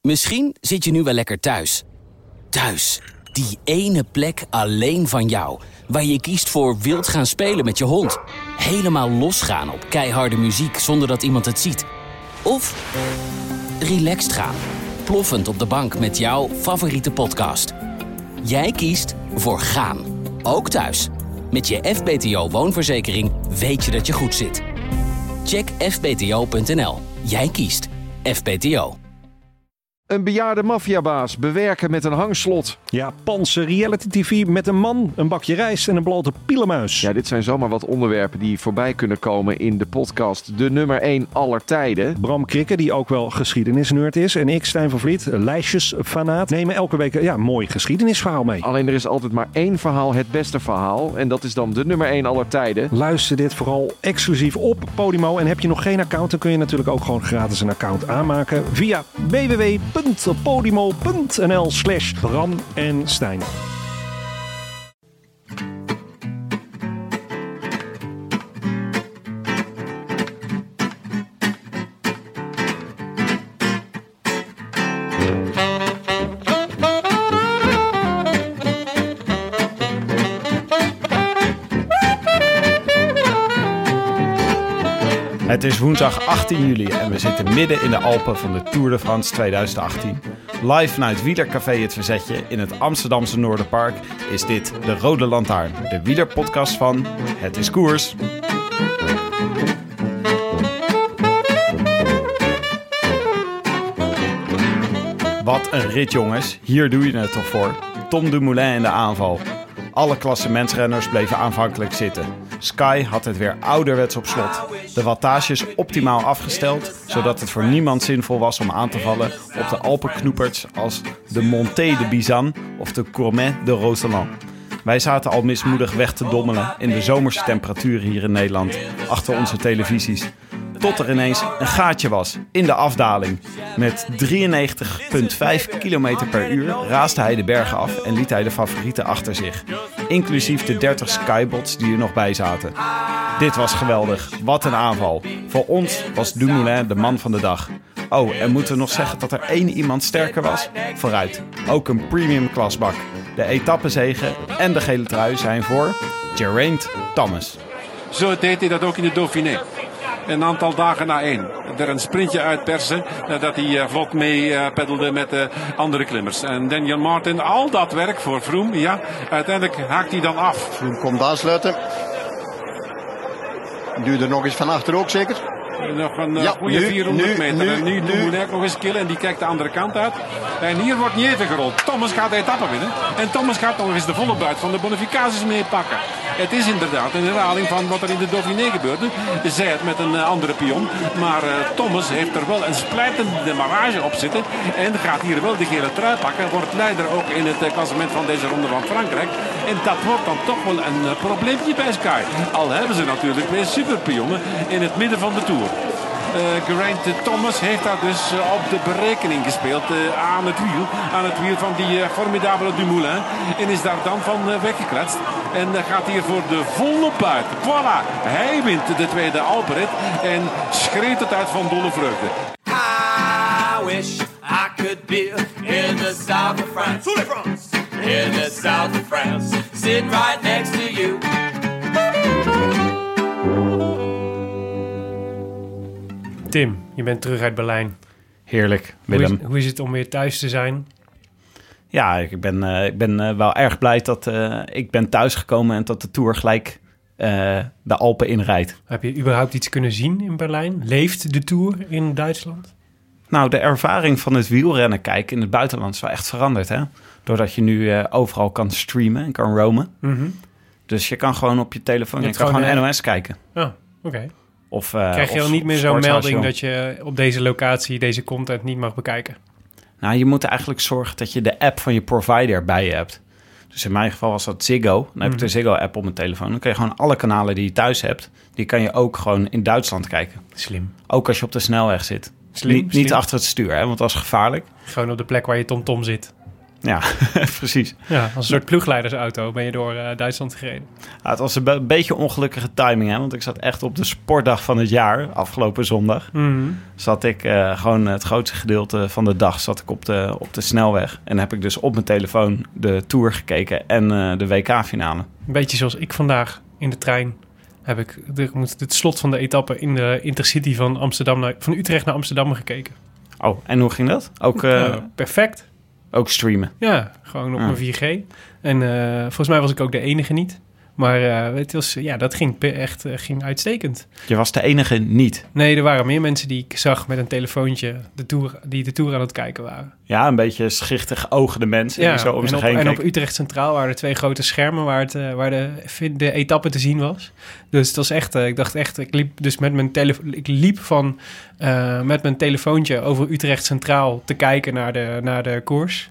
Misschien zit je nu wel lekker thuis. Thuis, die ene plek alleen van jou. Waar je kiest voor wild gaan spelen met je hond. Helemaal losgaan op keiharde muziek zonder dat iemand het ziet. Of relaxed gaan. Ploffend op de bank met jouw favoriete podcast. Jij kiest voor gaan. Ook thuis. Met je FBTO woonverzekering weet je dat je goed zit. Check fbto.nl. Jij kiest FBTO. Een bejaarde maffiabaas bewerken met een hangslot. Japanse reality TV met een man, een bakje rijst en een blote pielenmuis. Ja, dit zijn zomaar wat onderwerpen die voorbij kunnen komen in de podcast De nummer 1 aller tijden. Bram Krikke, die ook wel geschiedenisnerd is, en ik, Stijn van Vliet, lijstjesfanaat, nemen elke week een mooi geschiedenisverhaal mee. Alleen er is altijd maar één verhaal het beste verhaal. En dat is dan de nummer 1 aller tijden. Luister dit vooral exclusief op Podimo. En heb je nog geen account, dan kun je natuurlijk ook gewoon gratis een account aanmaken via www.podimo.nl/Bram en Stijn. Het is woensdag 18 juli en we zitten midden in de Alpen van de Tour de France 2018. Live vanuit Wielercafé Het Verzetje in het Amsterdamse Noorderpark is dit de Rode Lantaarn, de wielerpodcast van Het is Koers. Wat een rit, jongens. Hier doe je het toch voor. Tom Dumoulin in de aanval. Alle klassementsrenners bleven aanvankelijk zitten. Sky had het weer ouderwets op slot. De wattages optimaal afgesteld, zodat het voor niemand zinvol was om aan te vallen op de Alpenknoeperts als de Montée de Bizanne of de Courmet de Roseland. Wij zaten al mismoedig weg te dommelen in de zomerse temperaturen hier in Nederland, achter onze televisies. Tot er ineens een gaatje was in de afdaling. Met 93,5 km per uur raasde hij de bergen af en liet hij de favorieten achter zich. Inclusief de 30 Skybots die er nog bij zaten. Dit was geweldig. Wat een aanval. Voor ons was Dumoulin de man van de dag. Oh, en moeten we nog zeggen dat er één iemand sterker was? Vooruit. Ook een premium klasbak. De etappenzege en de gele trui zijn voor Geraint Thomas. Zo deed hij dat ook in de Dauphiné. Een aantal dagen na één. Er een sprintje uitpersen. Dat hij vlot mee peddelde met de andere klimmers. En Daniel Martin, al dat werk voor Froome. Ja, uiteindelijk haakt hij dan af. Froome komt aansluiten. Duurde er nog eens van achter ook zeker? Nog een goede 400 meter. En nu Dumoulin nog eens killen en die kijkt de andere kant uit. En hier wordt niet even gerold. Thomas gaat de etappe winnen. En Thomas gaat nog eens de volle buit van de bonificaties meepakken. Het is inderdaad een herhaling van wat er in de Dauphiné gebeurde. Zij het met een andere pion. Maar Thomas heeft er wel een splijtende demarrage op zitten. En gaat hier wel de gele trui pakken. Wordt leider ook in het klassement van deze ronde van Frankrijk. En dat wordt dan toch wel een probleempje bij Sky. Al hebben ze natuurlijk weer superpionnen in het midden van de Tour. Geraint Thomas heeft daar dus op de berekening gespeeld aan het wiel van die formidabele Dumoulin. En is daar dan van weggekletst. En gaat hier voor de volle buit. Voilà, hij wint de tweede Alpenrit en schreeuwt het uit van dolle vreugde. I wish I could be in the south of France. In the south of France, sitting right next to you. Tim, je bent terug uit Berlijn. Heerlijk, Willem. Hoe is het om weer thuis te zijn? Ja, ik ben wel erg blij dat ik ben thuisgekomen en dat de Tour gelijk de Alpen inrijdt. Heb je überhaupt iets kunnen zien in Berlijn? Leeft de Tour in Duitsland? Nou, de ervaring van het wielrennen kijken in het buitenland is wel echt veranderd, hè? Doordat je nu overal kan streamen en kan roamen. Mm-hmm. Dus je kan gewoon op je telefoon, je kan gewoon NOS kijken. Oh, oké. Of krijg je al niet meer zo'n melding dat je op deze locatie deze content niet mag bekijken? Nou, je moet eigenlijk zorgen dat je de app van je provider bij je hebt. Dus in mijn geval was dat Ziggo. Dan heb ik de Ziggo-app op mijn telefoon. Dan kun je gewoon alle kanalen die je thuis hebt, die kan je ook gewoon in Duitsland kijken. Slim. Ook als je op de snelweg zit. Slim. Niet achter het stuur, hè, want dat is gevaarlijk. Gewoon op de plek waar je TomTom zit. Ja, precies. Ja, als een soort ploegleidersauto ben je door Duitsland gereden. Ja, het was een beetje ongelukkige timing, hè? Want ik zat echt op de sportdag van het jaar, afgelopen zondag. Mm-hmm. Zat ik gewoon het grootste gedeelte van de dag zat ik op de snelweg. En heb ik dus op mijn telefoon de Tour gekeken en de WK-finale. Een beetje zoals ik vandaag in de trein heb ik het slot van de etappe in de Intercity van Utrecht naar Amsterdam gekeken. Oh, en hoe ging dat? Ook perfect. Ook streamen? Ja, gewoon op mijn 4G. En volgens mij was ik ook de enige niet. Maar het was, dat ging uitstekend. Je was de enige niet? Nee, er waren meer mensen die ik zag met een telefoontje die de Tour aan het kijken waren. Ja, een beetje schichtig ogende mensen die zo om zich heen en keken. op Utrecht Centraal waren er 2 grote schermen waar de etappe te zien was. Dus het was echt, ik dacht echt, ik liep dus met mijn telefoontje over Utrecht Centraal te kijken naar de koers.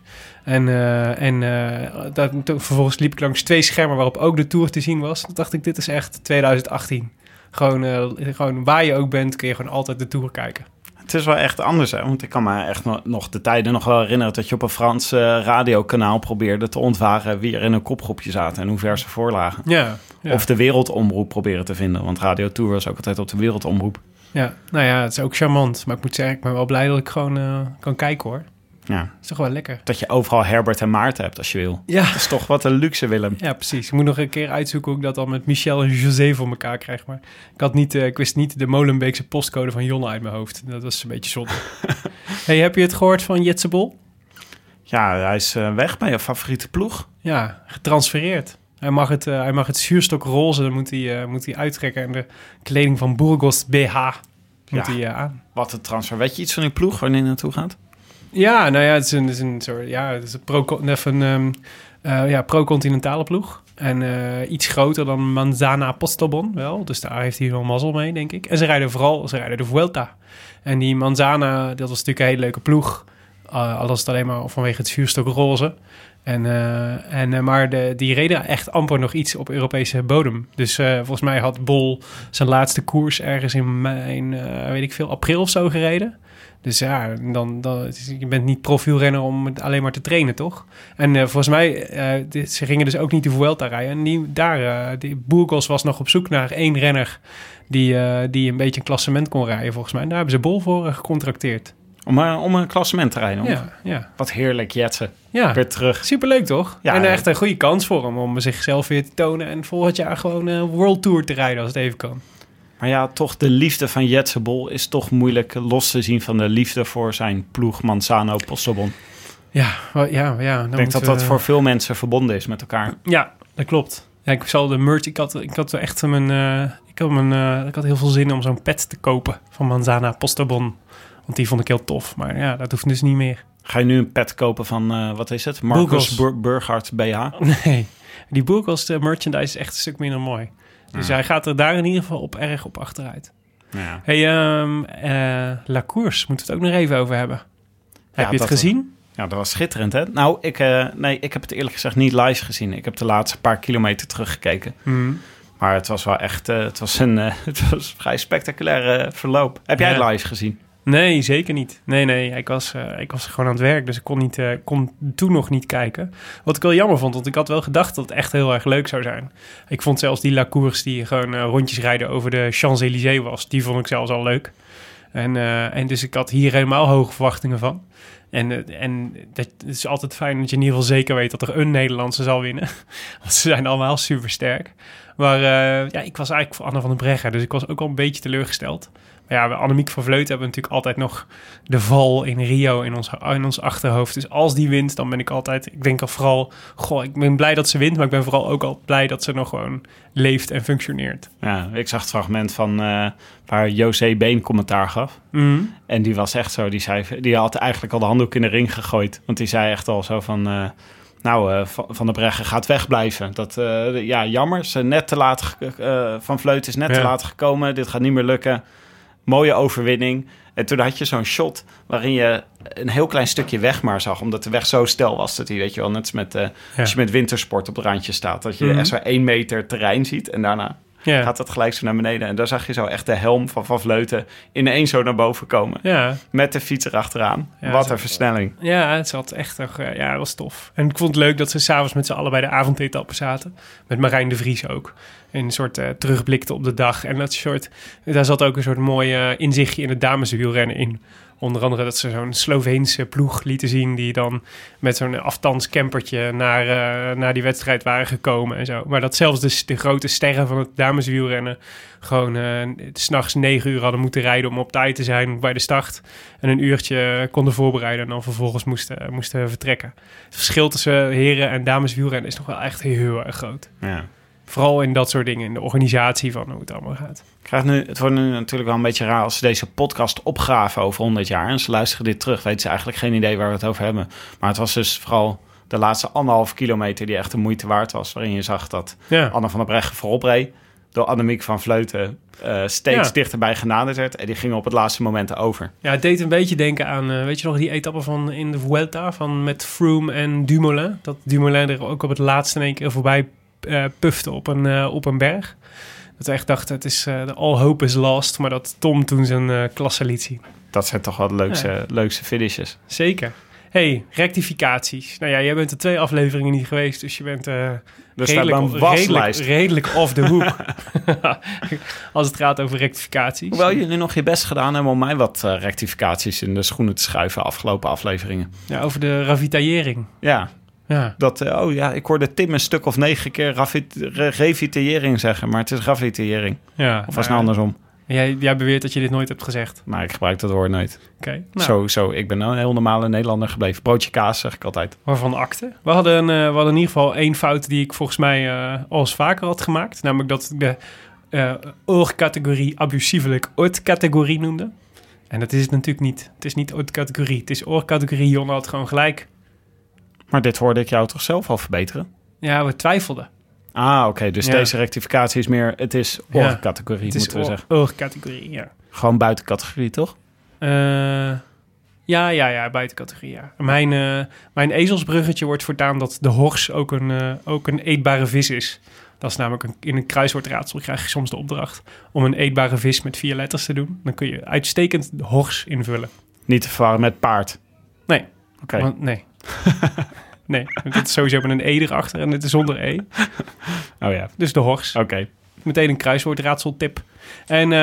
Vervolgens liep ik langs 2 schermen waarop ook de Tour te zien was. Toen dacht ik, dit is echt 2018. Gewoon waar je ook bent, kun je gewoon altijd de Tour kijken. Het is wel echt anders, hè? Want ik kan me echt nog de tijden nog wel herinneren dat je op een Frans radiokanaal probeerde te ontwaren wie er in een kopgroepje zaten en hoe ver ze voorlagen. Ja. Of de wereldomroep proberen te vinden, want Radio Tour was ook altijd op de wereldomroep. Ja, nou ja, het is ook charmant. Maar ik moet zeggen, ik ben wel blij dat ik gewoon kan kijken, hoor. Ja. Dat is toch wel lekker. Dat je overal Herbert en Maarten hebt als je wil. Ja. Dat is toch wat een luxe, Willem. Ja, precies. Ik moet nog een keer uitzoeken hoe ik dat dan met Michel en José voor elkaar krijg. Maar ik wist niet de Molenbeekse postcode van Jonne uit mijn hoofd. Dat was een beetje zonde. Hey, heb je het gehoord van Jetse Bol? Ja, hij is weg bij je favoriete ploeg. Ja, getransfereerd. Hij mag het zuurstok roze, dan moet hij uittrekken. En de kleding van Burgos BH moet hij aan. Wat een transfer. Weet je iets van die ploeg, wanneer hij naartoe gaat? Ja, nou ja, het is een soort, het is een pro-continentale ploeg. En iets groter dan Manzana Postobon wel. Dus daar heeft hij wel mazzel mee, denk ik. En ze rijden de Vuelta. En die Manzana, dat was natuurlijk een hele leuke ploeg. Al was het alleen maar vanwege het zuurstok roze. Maar die reden echt amper nog iets op Europese bodem. Dus volgens mij had Bol zijn laatste koers ergens in april of zo gereden. Dus ja, je bent niet profielrenner om alleen maar te trainen, toch? En volgens mij, ze gingen dus ook niet de Vuelta rijden. En die Burgos was nog op zoek naar 1 renner die een beetje een klassement kon rijden, volgens mij. En daar hebben ze Bol voor gecontracteerd. Om een klassement te rijden? Ja. Wat heerlijk, Jetsen. Ja, weer terug. Superleuk, toch? Ja, en echt een goede kans voor hem om zichzelf weer te tonen en volgend jaar gewoon een World Tour te rijden als het even kan. Maar ja, toch de liefde van Jetse Bol is toch moeilijk los te zien van de liefde voor zijn ploeg Manzano Postobon. Ja. Ik denk dat voor veel mensen verbonden is met elkaar. Ja, dat klopt. Ja, ik zal de merch. Ik had heel veel zin om zo'n pet te kopen van Manzana Postobon. Want die vond ik heel tof. Maar ja, dat hoeft dus niet meer. Ga je nu een pet kopen van, wat is het? Marcus Burghardt BH? Nee, die Burgos merchandise is echt een stuk minder mooi. Dus hij gaat er daar in ieder geval erg op achteruit. Ja. Hey, La Course, moeten we het ook nog even over hebben. Heb je het gezien? Ja, dat was schitterend, hè? Nou, ik heb het eerlijk gezegd niet live gezien. Ik heb de laatste paar kilometer teruggekeken. Mm. Maar het was wel echt, het was een vrij spectaculair verloop. Heb jij het live gezien? Nee, zeker niet. Nee, ik was gewoon aan het werk, dus ik kon toen nog niet kijken. Wat ik wel jammer vond, want ik had wel gedacht dat het echt heel erg leuk zou zijn. Ik vond zelfs die La Course die gewoon rondjes rijden over de Champs-Élysées was, die vond ik zelfs al leuk. En dus ik had hier helemaal hoge verwachtingen van. En het is altijd fijn dat je in ieder geval zeker weet dat er een Nederlandse zal winnen. Want ze zijn allemaal super sterk. Maar ik was eigenlijk voor Anne van der Breggen, dus ik was ook al een beetje teleurgesteld. Ja, bij Annemiek van Vleuten hebben we natuurlijk altijd nog de val in Rio in ons achterhoofd. Dus als die wint, dan ben ik altijd... Ik denk al vooral... ik ben blij dat ze wint, maar ik ben vooral ook al blij dat ze nog gewoon leeft en functioneert. Ja, ik zag het fragment van waar José Been commentaar gaf. Mm-hmm. En die was echt zo, die had eigenlijk al de handdoek in de ring gegooid. Want die zei echt al zo van... Van der Breggen gaat wegblijven. Jammer. Ze net te laat, Van Vleuten is net te laat gekomen. Dit gaat niet meer lukken. Mooie overwinning. En toen had je zo'n shot waarin je een heel klein stukje weg maar zag. Omdat de weg zo steil was dat hij, weet je wel, net als als je met wintersport op het randje staat. Dat je echt zo 1 meter terrein ziet. En daarna Ja. gaat dat gelijk zo naar beneden. En daar zag je zo echt de helm van Van Vleuten ineens zo naar boven komen. Ja. Met de fiets erachteraan. Ja, Wat een versnelling. Ja, het zat echt nog... ja, dat was tof. En ik vond het leuk dat ze s'avonds met z'n allen bij de avondetappe zaten. Met Marijn de Vries ook. En een soort terugblikte op de dag. En daar zat ook een soort mooi inzichtje in het dameswielrennen in. Onder andere dat ze zo'n Sloveense ploeg lieten zien... die dan met zo'n afstandscampertje naar die wedstrijd waren gekomen en zo. Maar dat zelfs de grote sterren van het dameswielrennen... gewoon 's nachts 9 uur hadden moeten rijden om op tijd te zijn bij de start. En een uurtje konden voorbereiden en dan vervolgens moesten vertrekken. Het verschil tussen heren en dameswielrennen is nog wel echt heel erg groot. Ja. Vooral in dat soort dingen, in de organisatie van hoe het allemaal gaat. Het wordt nu natuurlijk wel een beetje raar als ze deze podcast opgraven over 100 jaar. En ze luisteren dit terug, weten ze eigenlijk geen idee waar we het over hebben. Maar het was dus vooral de laatste 1,5 kilometer die echt de moeite waard was. Waarin je zag dat Anne van der Breggen voorop reed. Door Annemiek van Vleuten steeds dichterbij genaderd werd. En die gingen op het laatste moment over. Ja, het deed een beetje denken aan, weet je nog, die etappe van in de Vuelta met Froome en Dumoulin. Dat Dumoulin er ook op het laatste in één keer voorbij pufte op een berg. Dat we echt dachten, het is all hope is lost. Maar dat Tom toen zijn klasse liet zien. Dat zijn toch wel de leukste finishes. Zeker. Hey, rectificaties. Nou ja, jij bent er 2 afleveringen niet geweest, dus je bent redelijk off the hook. Als het gaat over rectificaties. Hoewel jullie nog je best gedaan hebben om mij wat rectificaties in de schoenen te schuiven afgelopen afleveringen. Ja, over de ravitaillering. Ja. Ik hoorde Tim een stuk of 9 keer revitaillering zeggen, maar het is ravitaillering. Ja, of was het andersom? Jij beweert dat je dit nooit hebt gezegd. Maar ik gebruik dat woord nooit. Oké. Zo, ik ben een heel normale Nederlander gebleven. Broodje kaas zeg ik altijd. Waarvan akte? We hadden in ieder geval 1 fout die ik volgens mij al eens vaker had gemaakt. Namelijk dat ik de oorcategorie abusievelijk oorcategorie noemde. En dat is het natuurlijk niet. Het is niet oorcategorie. Het is oorcategorie. Jon had gewoon gelijk. Maar dit hoorde ik jou toch zelf al verbeteren? Ja, we twijfelden. Ah, oké. Dus deze rectificatie is meer... Het is oorcategorie, moeten we zeggen. Oorcategorie, ja. Gewoon buiten categorie, toch? Ja, buiten categorie, ja. Mijn ezelsbruggetje wordt voortaan dat de hors ook een eetbare vis is. Dat is namelijk in een kruiswoordraadsel krijg je soms de opdracht om een eetbare vis met 4 letters te doen. Dan kun je uitstekend de hors invullen. Niet te verwarren met paard? Nee. Oké. Nee. Nee, dit is sowieso met een E erachter en dit is zonder E. Oh ja. Dus de hors. Oké. Meteen een kruiswoordraadseltip. En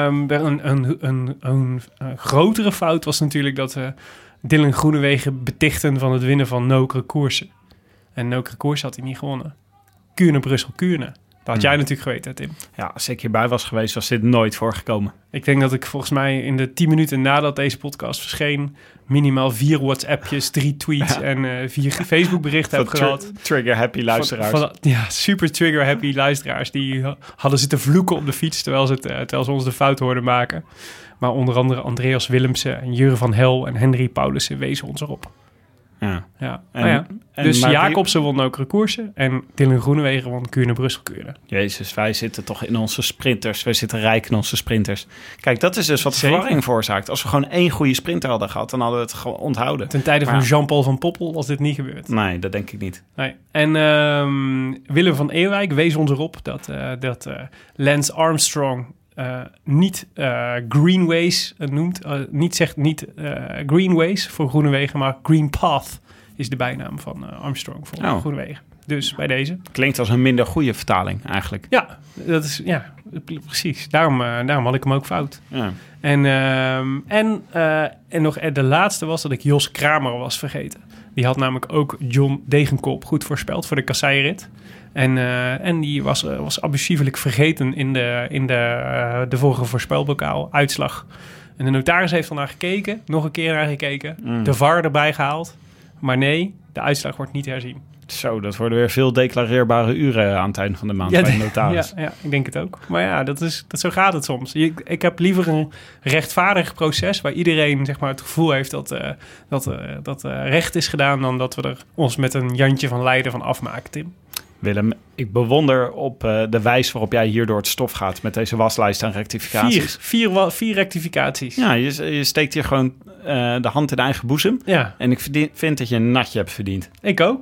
een grotere fout was natuurlijk dat Dylan Groenewegen betichten van het winnen van Nokere Koersen. En Nokere Koersen had hij niet gewonnen. Kuurne-Brussel-Kuurne. Dat had jij natuurlijk geweten, Tim. Ja, als ik hierbij was geweest, was dit nooit voorgekomen. Ik denk dat ik volgens mij in de 10 minuten nadat deze podcast verscheen... minimaal 4 WhatsAppjes, 3 tweets en 4 Facebook-berichten heb gehad. Trigger-happy luisteraars. Super trigger-happy luisteraars. Die hadden zitten vloeken op de fiets terwijl ze ons de fout hoorden maken. Maar onder andere Andreas Willemsen en Jure van Hel en Henry Paulussen wezen ons erop. Ja. Dus Jacobsen won ook Koersen en Dylan Groenewegen won Kuurne-Brussel-Kuurne. Jezus, wij zitten toch in onze sprinters. Wij zitten rijk in onze sprinters. Kijk, dat is dus wat verwarring veroorzaakt. Als we gewoon 1 goede sprinter hadden gehad, dan hadden we het gewoon onthouden. Ten tijde van Jean-Paul van Poppel was dit niet gebeurd. Nee, dat denk ik niet. Nee. En Willem van Ewijk wees ons erop dat Lance Armstrong... niet Greenways noemt. Niet Greenways voor Groenewegen, maar Green Path is de bijnaam van Armstrong voor Groenewegen. Dus bij deze. Klinkt als een minder goede vertaling eigenlijk. Ja, dat is precies. Daarom had ik hem ook fout. Ja. En nog de laatste was dat ik Jos Kramer was vergeten. Die had namelijk ook John Degenkop goed voorspeld voor de kasseirit. En die was abusievelijk vergeten in de vorige voorspelbokaal uitslag. En de notaris heeft er naar gekeken, nog een keer naar gekeken. De VAR erbij gehaald. Maar nee, de uitslag wordt niet herzien. Zo, dat worden weer veel declareerbare uren aan het einde van de maand bij de notaris. Ja, ik denk het ook. Maar ja, zo gaat het soms. Ik heb liever een rechtvaardig proces waar iedereen zeg maar, het gevoel heeft dat recht is gedaan, dan dat we er ons met een Jantje van Leiden van afmaken, Tim. Willem, ik bewonder op de wijze waarop jij hier door het stof gaat met deze waslijst aan rectificaties. 4 rectificaties. Ja, je steekt hier gewoon de hand in eigen boezem. Ja. En ik vind dat je een natje hebt verdiend. Ik ook.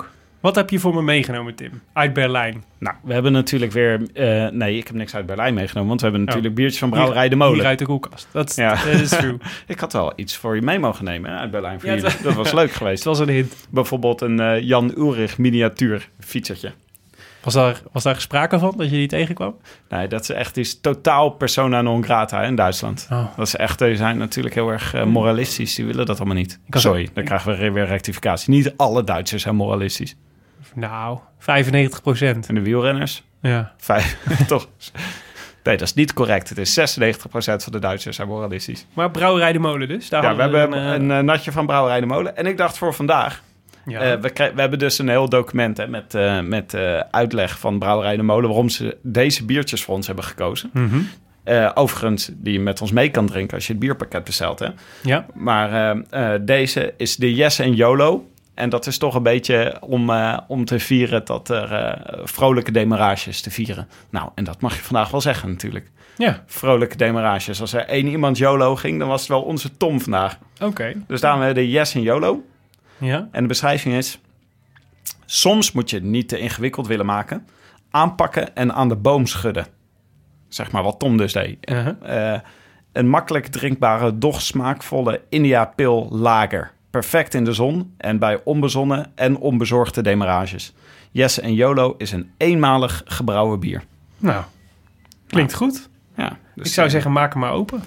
Wat heb je voor me meegenomen, Tim? Uit Berlijn. Nou, we hebben natuurlijk weer... nee, ik heb niks uit Berlijn meegenomen, want we hebben natuurlijk biertjes van Brouwerij de Molen. Hier uit de koelkast. Dat is true. Ik had wel iets voor je mee mogen nemen uit Berlijn voor jullie. Dat was leuk geweest. Het was een hint. Bijvoorbeeld een Jan Ulrich miniatuur fietsertje. Was daar sprake van, dat je die tegenkwam? Nee, dat is echt is totaal persona non grata in Duitsland. Oh. Dat is echt, die zijn natuurlijk heel erg moralistisch. Die willen dat allemaal niet. Sorry, dan krijgen we weer rectificatie. Niet alle Duitsers zijn moralistisch. Nou, 95%. En de wielrenners? Ja. Toch? Nee, dat is niet correct. Het is 96% van de Duitsers zijn moralistisch. Maar Brouwerij de Molen dus? Daar we hebben een natje van Brouwerij de Molen. En ik dacht voor vandaag... Ja. We hebben dus een heel document met uitleg van Brouwerij de Molen... waarom ze deze biertjes voor ons hebben gekozen. Mm-hmm. Overigens, die je met ons mee kan drinken als je het bierpakket bestelt. Hè? Ja. Maar deze is de Yes en YOLO. En dat is toch een beetje om te vieren dat er vrolijke demarages te vieren. Nou, en dat mag je vandaag wel zeggen natuurlijk. Ja. Vrolijke demarages. Als er één iemand YOLO ging, dan was het wel onze Tom vandaag. Oké. Dus daarom hebben we de Yes en YOLO. Ja. En de beschrijving is... Soms moet je het niet te ingewikkeld willen maken. Aanpakken en aan de boom schudden. Zeg maar wat Tom dus deed. Uh-huh. Een makkelijk drinkbare, doch smaakvolle India Pale Lager. Perfect in de zon en bij onbezonnen en onbezorgde demarages. Yes en YOLO is een eenmalig gebrouwen bier. Nou, klinkt goed. Ja, dus ik zou zeggen, maak hem maar open.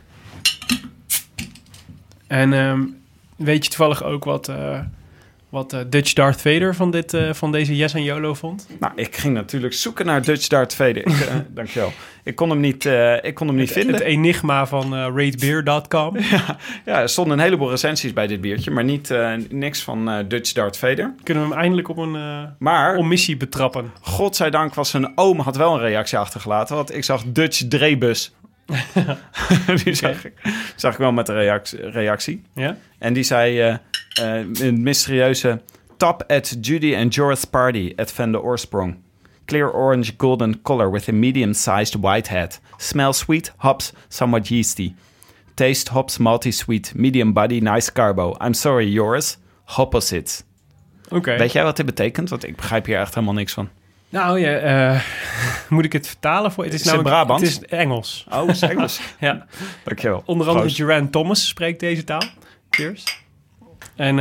En weet je toevallig ook wat Dutch Darth Vader van deze Yes en YOLO vond? Nou, ik ging natuurlijk zoeken naar Dutch Darth Vader. Dankjewel. Ik kon hem niet vinden. Het enigma van ratebeer.com. Ja, er stonden een heleboel recensies bij dit biertje, maar niks van Dutch Darth Vader. Kunnen we hem eindelijk op een omissie betrappen? Godzijdank was zijn oom had wel een reactie achtergelaten, want ik zag Dutch Drebus. Die zag ik wel met een reactie. Ja? En die zei een mysterieuze top at Judy and Jorah's party at Van de Oorsprong. Clear orange golden color with a medium-sized white head. Smell sweet, hops, somewhat yeasty. Taste hops, malty sweet, medium body, nice carbo. I'm sorry, Joris. Opposites. Oké. Weet jij wat dit betekent? Want ik begrijp hier echt helemaal niks van. Nou, ja, moet ik het vertalen voor? Het is namelijk Brabant? Het is Engels. Oh, het is Engels. Ja. Dankjewel. Onder andere Proost. Geraint Thomas spreekt deze taal. Cheers. En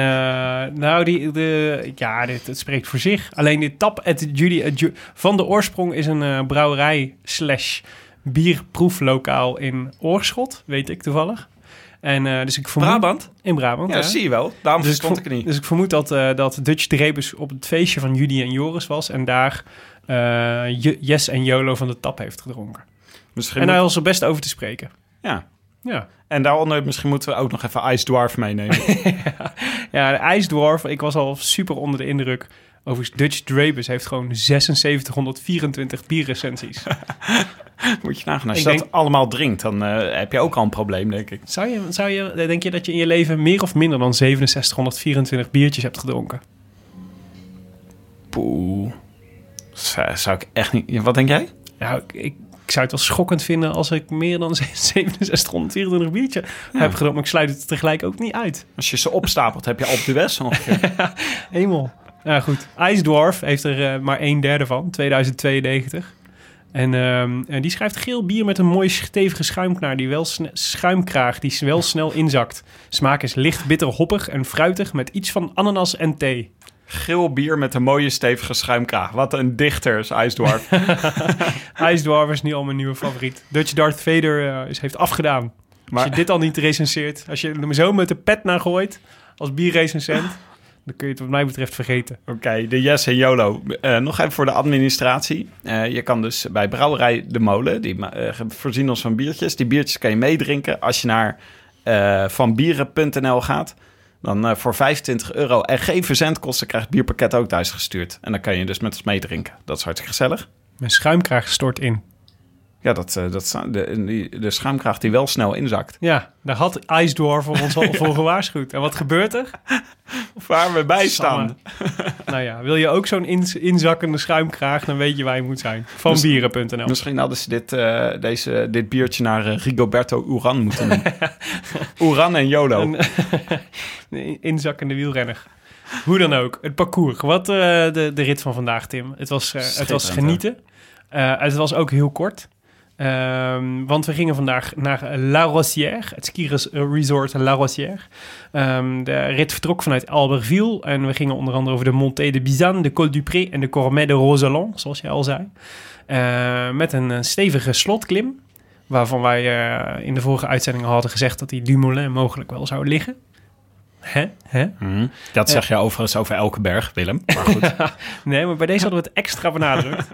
het spreekt voor zich. Alleen dit Tap at Judy Van de Oorsprong is een brouwerij / bierproeflokaal in Oorschot, weet ik toevallig. En dus ik vermoed... Brabant? In Brabant, ja. Dat zie je wel. Daarom verstond ik het niet. Dus ik vermoed dat Dutch Drebus op het feestje van Judy en Joris was en daar Yes en YOLO van de tap heeft gedronken. En hij was er best over te spreken. Ja. En daaronder misschien moeten we ook nog even Ice Dwarf meenemen. Ja, de Ice Dwarf. Ik was al super onder de indruk. Overigens, Dutch Drebus heeft gewoon 7624 bierrecensies. Moet je nagaan. Als je dat allemaal drinkt, dan heb je ook al een probleem, denk ik. Denk je dat je in je leven meer of minder dan 6724 biertjes hebt gedronken? Poeh. Zou ik echt niet... Wat denk jij? Nou, ik zou het wel schokkend vinden als ik meer dan 6724 biertjes heb gedronken. Maar ik sluit het tegelijk ook niet uit. Als je ze opstapelt, heb je op de West ongeveer. Hemel. Nou goed, Ice Dwarf heeft er maar 1/3 van, 2092. En die schrijft geel bier met een mooie stevige schuimkraag die wel snel inzakt. Smaak is licht bitter hoppig en fruitig met iets van ananas en thee. Geel bier met een mooie stevige schuimkraag. Wat een dichter is Ice Dwarf. Ice Dwarf is nu al mijn nieuwe favoriet. Dutch Darth Vader heeft afgedaan. Als je dit al niet recenseert, als je er zo met de pet naar gooit als bierrecensent, dan kun je het wat mij betreft vergeten. Oké, de Yes en YOLO. Nog even voor de administratie. Je kan dus bij Brouwerij de Molen, die voorzien ons van biertjes. Die biertjes kan je meedrinken als je naar vanbieren.nl gaat. Dan voor €25 en geen verzendkosten krijgt het bierpakket ook thuis gestuurd. En dan kan je dus met ons meedrinken. Dat is hartstikke gezellig. Mijn schuimkraag stort in. Ja, de schuimkraag die wel snel inzakt. Ja, daar had IJsdorf ons al voor gewaarschuwd. En wat gebeurt er? Waar we bij staan. Nou ja, wil je ook zo'n inzakkende schuimkraag, dan weet je waar je moet zijn. Van bieren.nl. Misschien hadden ze dit biertje naar Rigoberto Urán moeten doen. Urán en YOLO. Een inzakkende wielrenner. Hoe dan ook, het parcours. Wat de rit van vandaag, Tim. Het was genieten. Het was ook heel kort. Want we gingen vandaag naar La Rosière, het ski-resort La Rosière. De rit vertrok vanuit Albertville en we gingen onder andere over de Montée de Bizanne, de Col du Pré en de Cormet de Roseland, zoals jij al zei. Met een stevige slotklim, waarvan wij in de vorige uitzendingen hadden gezegd dat die Dumoulin mogelijk wel zou liggen. Dat zeg je overigens over elke berg, Willem. Maar goed. Nee, maar bij deze hadden we het extra benadrukt.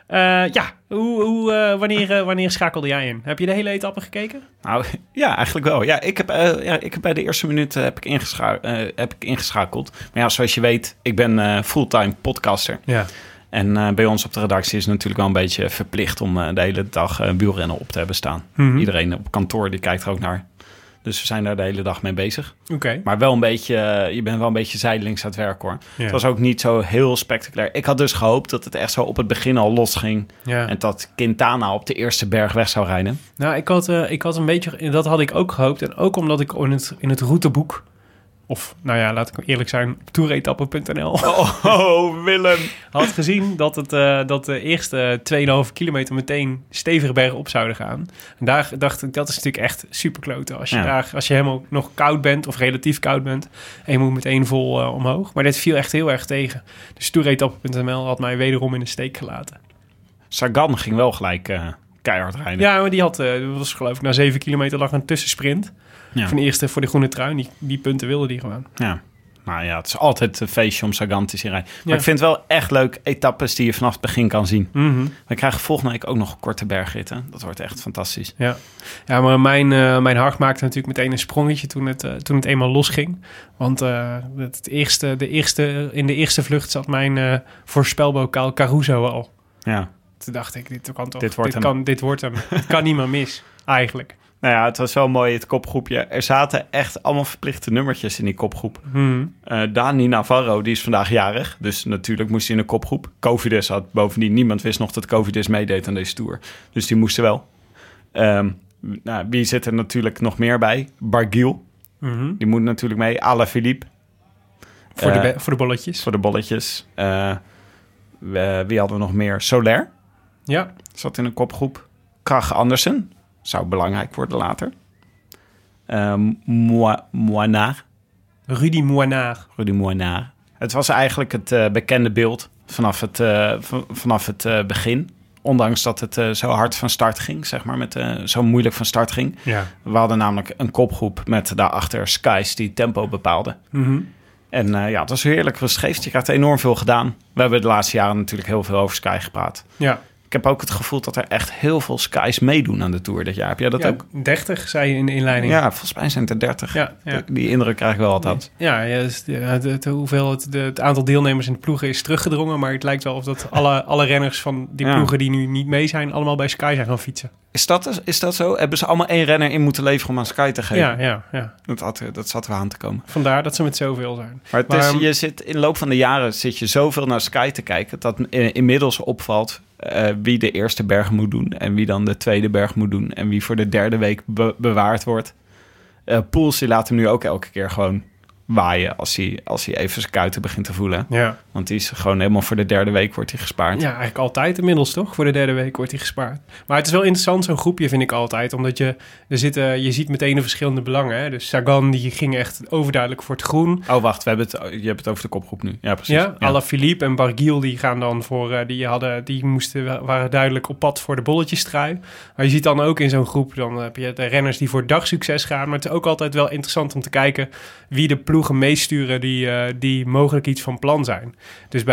Wanneer schakelde jij in? Heb je de hele etappe gekeken? Nou, ja, eigenlijk wel. Ja, ik heb bij de eerste minuten ingeschakeld. Maar ja, zoals je weet, ik ben fulltime podcaster. Ja. En bij ons op de redactie is het natuurlijk wel een beetje verplicht om de hele dag wielrennen op te hebben staan. Mm-hmm. Iedereen op kantoor die kijkt er ook naar. Dus we zijn daar de hele dag mee bezig. Okay. Maar wel een beetje, je bent wel een beetje zijdelings aan het werk, hoor. Ja. Het was ook niet zo heel spectaculair. Ik had dus gehoopt dat het echt zo op het begin al losging. Ja. En dat Quintana op de eerste berg weg zou rijden. Nou, ik had een beetje, dat had ik ook gehoopt. En ook omdat ik in het routeboek, of nou ja, laat ik eerlijk zijn, op toeretappen.nl. Oh, Willem. Had gezien dat de eerste 2,5 kilometer meteen stevige bergen op zouden gaan. En daar dacht ik, dat is natuurlijk echt superkloten. Als je helemaal nog koud bent of relatief koud bent en je moet meteen vol omhoog. Maar dit viel echt heel erg tegen. Dus toeretappen.nl had mij wederom in de steek gelaten. Sagan ging wel gelijk keihard rijden. Ja, maar die was geloof ik na 7 kilometer lag een tussensprint. Ja. Van eerste voor de groene trui. Die punten wilde die gewoon. Ja. Nou ja, het is altijd een feestje om Sagan te zien rijden. Maar ik vind het wel echt leuk etappes die je vanaf het begin kan zien. Mm-hmm. We krijgen volgende week ook nog korte bergritten. Dat wordt echt fantastisch. Ja, maar mijn hart maakte natuurlijk meteen een sprongetje toen het eenmaal losging. Want in de eerste vlucht zat mijn voorspelbokaal Caruso al. Ja. Toen dacht ik, dit wordt hem. Het kan niet meer mis, eigenlijk. Nou ja, het was wel mooi, het kopgroepje. Er zaten echt allemaal verplichte nummertjes in die kopgroep. Hmm. Dani Navarro, die is vandaag jarig. Dus natuurlijk moest hij in de kopgroep. Cofidis had bovendien, niemand wist nog dat Cofidis meedeed aan deze Tour. Dus die moesten wel. Wie zit er natuurlijk nog meer bij? Barguil. Mm-hmm. Die moet natuurlijk mee. Alaphilippe. Voor de bolletjes. Voor de bolletjes. Wie hadden we nog meer? Soler. Ja. Zat in een kopgroep. Krach Andersen. Zou belangrijk worden later. Moinard. Rudy Moinard. Het was eigenlijk het bekende beeld vanaf het begin. Ondanks dat het zo hard van start ging, zeg maar, zo moeilijk van start ging. Ja. We hadden namelijk een kopgroep met daarachter Skies die tempo bepaalde. Mm-hmm. En het was heerlijk rustgevend. Je krijgt enorm veel gedaan. We hebben de laatste jaren natuurlijk heel veel over Sky gepraat. Ja. Ik heb ook het gevoel dat er echt heel veel Skies meedoen aan de Tour dit jaar. Heb jij dat ook? 30, zei je in de inleiding. Ja, volgens mij zijn het er 30. Ja. Die indruk krijg ik wel altijd. Ja, het aantal deelnemers in de ploegen is teruggedrongen. Maar het lijkt wel of dat alle renners van die ploegen die nu niet mee zijn, allemaal bij Sky zijn gaan fietsen. Is dat zo? Hebben ze allemaal 1 renner in moeten leveren om aan Sky te geven? Ja. Dat zat wel aan te komen. Vandaar dat ze met zoveel zijn. Maar je zit in de loop van de jaren zit je zoveel naar Sky te kijken dat inmiddels opvalt wie de eerste berg moet doen en wie dan de tweede berg moet doen en wie voor de derde week bewaard wordt. Poels die laat hem nu ook elke keer gewoon waaien als hij even zijn kuiten begint te voelen. Ja. Want die is gewoon helemaal voor de derde week wordt hij gespaard. Ja, eigenlijk altijd inmiddels toch? Voor de derde week wordt hij gespaard. Maar het is wel interessant, zo'n groepje vind ik altijd. Omdat je ziet meteen de verschillende belangen. Hè? Dus Sagan die ging echt overduidelijk voor het groen. Oh wacht, je hebt het over de kopgroep nu. Ja, precies. Ja, Alaphilippe en Barguil die gaan dan voor... waren duidelijk op pad voor de bolletjestrui. Maar je ziet dan ook in zo'n groep... dan heb je de renners die voor dagsucces gaan. Maar het is ook altijd wel interessant om te kijken wie de ploegen meesturen die mogelijk iets van plan zijn. Dus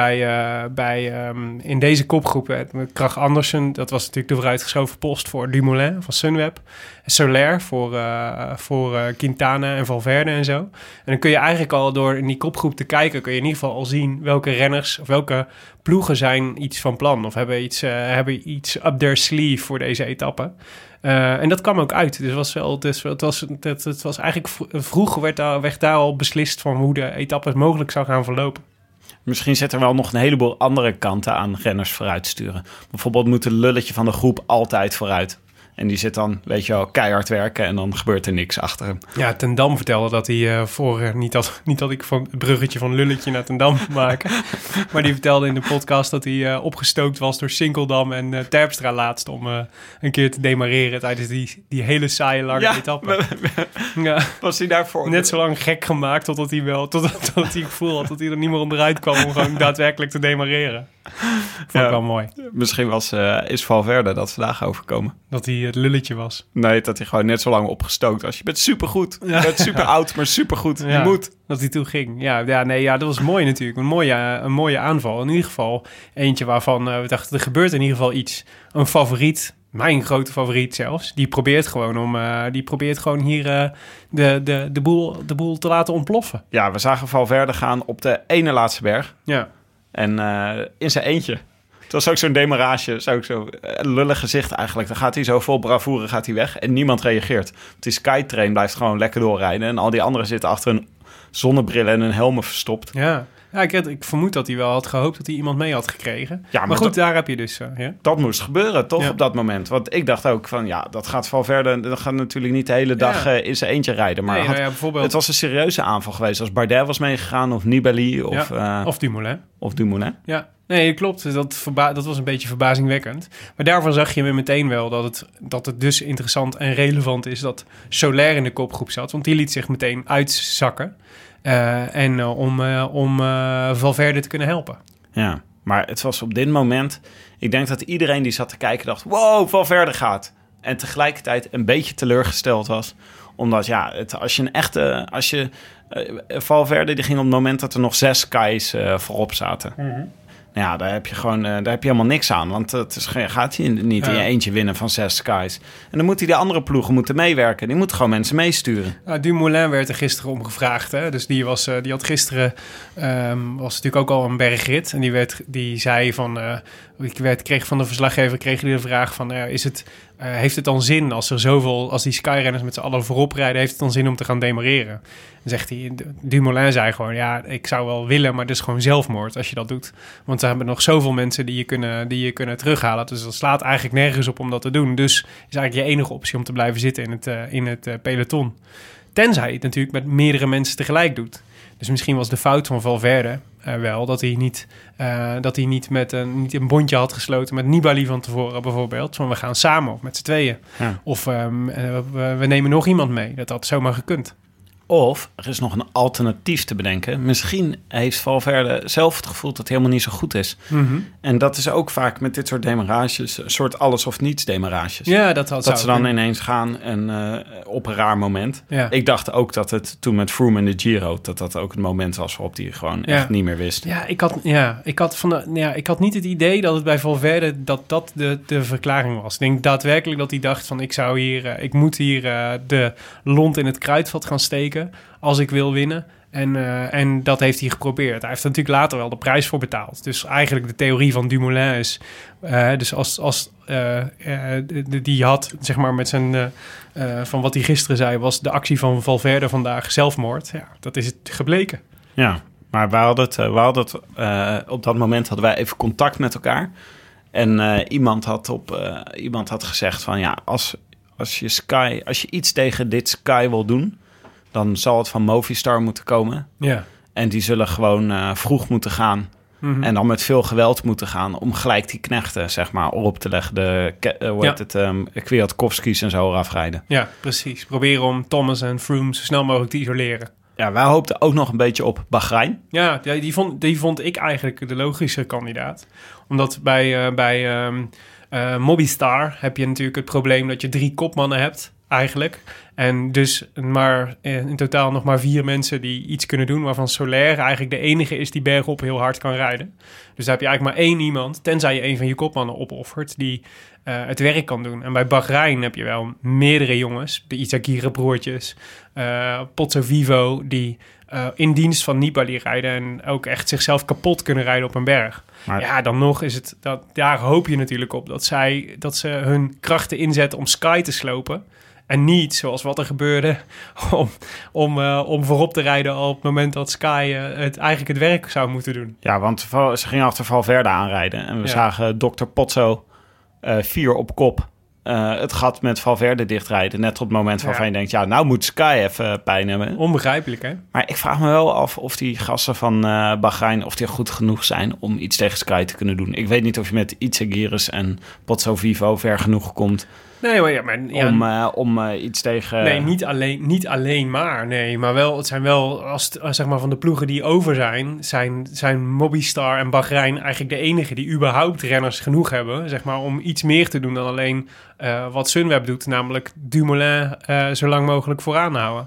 in deze kopgroep, Krach Andersen, dat was natuurlijk de vooruitgeschoven post voor Dumoulin van Sunweb. Soler voor Quintana en Valverde en zo. En dan kun je eigenlijk al door in die kopgroep te kijken, kun je in ieder geval al zien welke renners of welke ploegen zijn iets van plan of hebben iets up their sleeve voor deze etappe. En dat kwam ook uit. Dus het was eigenlijk vroeg werd daar al beslist van hoe de etappes mogelijk zou gaan verlopen. Misschien zit er wel nog een heleboel andere kanten aan renners vooruit sturen. Bijvoorbeeld moet het lulletje van de groep altijd vooruit. En die zit dan, weet je wel, keihard werken en dan gebeurt er niks achter hem. Ja, Ten Dam vertelde dat hij niet dat ik van het bruggetje van lulletje naar Ten Dam moet maken. Maar die vertelde in de podcast dat hij opgestookt was door Sinkeldam en Terpstra laatst om een keer te demareren tijdens die hele saaie lange etappe. Ja. Was hij daarvoor? Net zo lang gek gemaakt totdat hij het gevoel had dat hij er niet meer onderuit kwam om gewoon daadwerkelijk te demareren. Vond ik wel mooi. Misschien is Valverde dat vandaag overkomen. Dat hij het lulletje was. Nee, dat hij gewoon net zo lang opgestookt was. Je bent supergoed. Je bent super oud, maar supergoed. Ja, je moet. Dat hij toen ging. Dat was mooi natuurlijk. Een mooie aanval. In ieder geval eentje waarvan we dachten, er gebeurt in ieder geval iets. Een favoriet, mijn grote favoriet zelfs, die probeert gewoon hier de boel te laten ontploffen. Ja, we zagen Valverde gaan op de ene laatste berg. Ja. En in zijn eentje. Het was ook zo'n demarrage, een lullig gezicht eigenlijk. Dan gaat hij zo vol bravoure weg en niemand reageert. Want die Skytrain blijft gewoon lekker doorrijden. En al die anderen zitten achter hun zonnebrillen en hun helmen verstopt. Ja, ik vermoed dat hij wel had gehoopt dat hij iemand mee had gekregen. Ja, maar goed, daar heb je dus... Dat moest gebeuren, toch, op dat moment. Want ik dacht ook van, dat gaat Valverde... Dat gaat natuurlijk niet de hele dag in zijn eentje rijden. Maar bijvoorbeeld... Het was een serieuze aanval geweest. Als Bardet was meegegaan of Nibali of Dumoulin. Of Dumoulin. Ja, nee, klopt. Dat was een beetje verbazingwekkend. Maar daarvan zag je meteen wel dat het dus interessant en relevant is... dat Soler in de kopgroep zat. Want die liet zich meteen uitzakken. Om Valverde te kunnen helpen. Ja, maar het was op dit moment... Ik denk dat iedereen die zat te kijken dacht... Wow, Valverde gaat. En tegelijkertijd een beetje teleurgesteld was. Omdat Valverde die ging op het moment dat er nog 6 Skies voorop zaten. Mm-hmm. Nou ja, daar heb je helemaal niks aan. Want gaat hij niet in je eentje winnen van 6 Skies. En dan moet hij de andere ploegen moeten meewerken. Die moeten gewoon mensen meesturen. Dumoulin werd er gisteren om gevraagd. Hè? Dus die had gisteren... was natuurlijk ook al een bergrit. En die zei van... kreeg van de verslaggever de vraag van... heeft het dan zin als die skyrenners met z'n allen voorop rijden... heeft het dan zin om te gaan demareren? Dan zegt hij, Dumoulin zei gewoon... ja, ik zou wel willen, maar het is gewoon zelfmoord als je dat doet. Want er hebben nog zoveel mensen die je kunnen terughalen. Dus dat slaat eigenlijk nergens op om dat te doen. Dus is eigenlijk je enige optie om te blijven zitten in het peloton. Tenzij je het natuurlijk met meerdere mensen tegelijk doet. Dus misschien was de fout van Valverde wel dat hij niet met een bondje had gesloten met Nibali van tevoren bijvoorbeeld. Van we gaan samen of met z'n tweeën. Ja. Of we nemen nog iemand mee. Dat had zomaar gekund. Of er is nog een alternatief te bedenken. Misschien heeft Valverde zelf het gevoel dat het helemaal niet zo goed is. Mm-hmm. En dat is ook vaak met dit soort demarages, een soort alles of niets demarages. Ja, dat ze dan ineens gaan en op een raar moment. Ja. Ik dacht ook dat het toen met Froome en de Giro, dat ook het moment was waarop hij gewoon echt niet meer wist. Ja, ik had niet het idee dat het bij Valverde dat de verklaring was. Ik denk daadwerkelijk dat hij dacht van ik moet hier de lont in het kruidvat gaan steken als ik wil winnen. En dat heeft hij geprobeerd. Hij heeft er natuurlijk later wel de prijs voor betaald. Dus eigenlijk de theorie van Dumoulin is... dus als die had, zeg maar, met zijn... van wat hij gisteren zei... was de actie van Valverde vandaag zelfmoord. Ja, dat is het gebleken. Ja, maar we hadden het op dat moment hadden wij even contact met elkaar. En iemand had gezegd van... ja, als je iets tegen dit Sky wil doen... dan zal het van Movistar moeten komen. Ja. En die zullen gewoon vroeg moeten gaan. Mm-hmm. En dan met veel geweld moeten gaan... om gelijk die knechten, zeg maar, op te leggen. De Kwiatkowski's en zo afrijden. Ja, precies. Proberen om Thomas en Froome zo snel mogelijk te isoleren. Ja, wij hoopten ook nog een beetje op Bahrein. Ja, die vond ik eigenlijk de logische kandidaat. Omdat bij Movistar heb je natuurlijk het probleem... dat je 3 kopmannen hebt... eigenlijk. En dus maar in totaal nog maar 4 mensen die iets kunnen doen, waarvan Soler eigenlijk de enige is die bergop heel hard kan rijden. Dus daar heb je eigenlijk maar 1 iemand, tenzij je een van je kopmannen opoffert, die het werk kan doen. En bij Bahrein heb je wel meerdere jongens, de Izagirre-broertjes, Pozzo Vivo, die in dienst van Nibali rijden en ook echt zichzelf kapot kunnen rijden op een berg. Maar ja, dan nog is het, daar hoop je natuurlijk op dat ze hun krachten inzetten om Sky te slopen. En niet zoals wat er gebeurde om voorop te rijden op het moment dat Sky eigenlijk het werk zou moeten doen. Ja, want ze gingen achter Valverde aanrijden. En we zagen Dr. Pozzo 4 op kop het gat met Valverde dichtrijden. Net op het moment waarvan je denkt, nou moet Sky even pijn hebben. Onbegrijpelijk, hè? Maar ik vraag me wel af of die gasten van Bahrein, of die goed genoeg zijn om iets tegen Sky te kunnen doen. Ik weet niet of je met Izagirre en Pozzo Vivo ver genoeg komt. Nee, om iets tegen... Nee, niet alleen maar. Nee, maar wel, het zijn wel, zeg maar, van de ploegen die over zijn Mobistar en Bahrein eigenlijk de enige die überhaupt renners genoeg hebben, zeg maar, om iets meer te doen dan alleen wat Sunweb doet, namelijk Dumoulin zo lang mogelijk vooraan houden.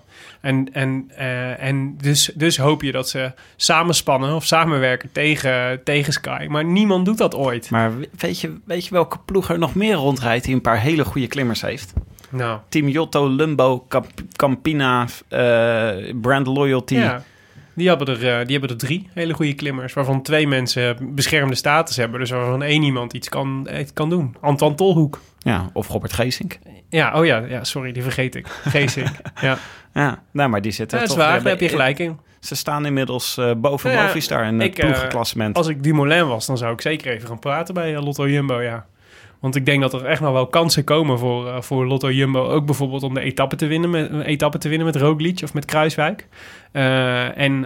En dus hoop je dat ze samenspannen of samenwerken tegen Sky. Maar niemand doet dat ooit. Maar weet je welke ploeg er nog meer rondrijdt die een paar hele goede klimmers heeft? Nou. Team Jotto, Lumbo, Campina, Brand Loyalty. Ja. Die hebben er 3 hele goede klimmers, waarvan 2 mensen beschermde status hebben. Dus waarvan 1 iemand iets kan doen. Antoine Tolhoek. Ja, of Robert Geesink. Ja, sorry, die vergeet ik. Geesink, ja. Nou, maar die zitten toch... toch... Dat is waar, daar heb je gelijk in. Ze staan inmiddels boven Movistar in het ploegenklassement. Als ik Dumoulin was, dan zou ik zeker even gaan praten bij Lotto Jumbo, ja. Want ik denk dat er echt nog wel kansen komen voor Lotto Jumbo. Ook bijvoorbeeld om de etappe te winnen met Roglic of met Kruiswijk. En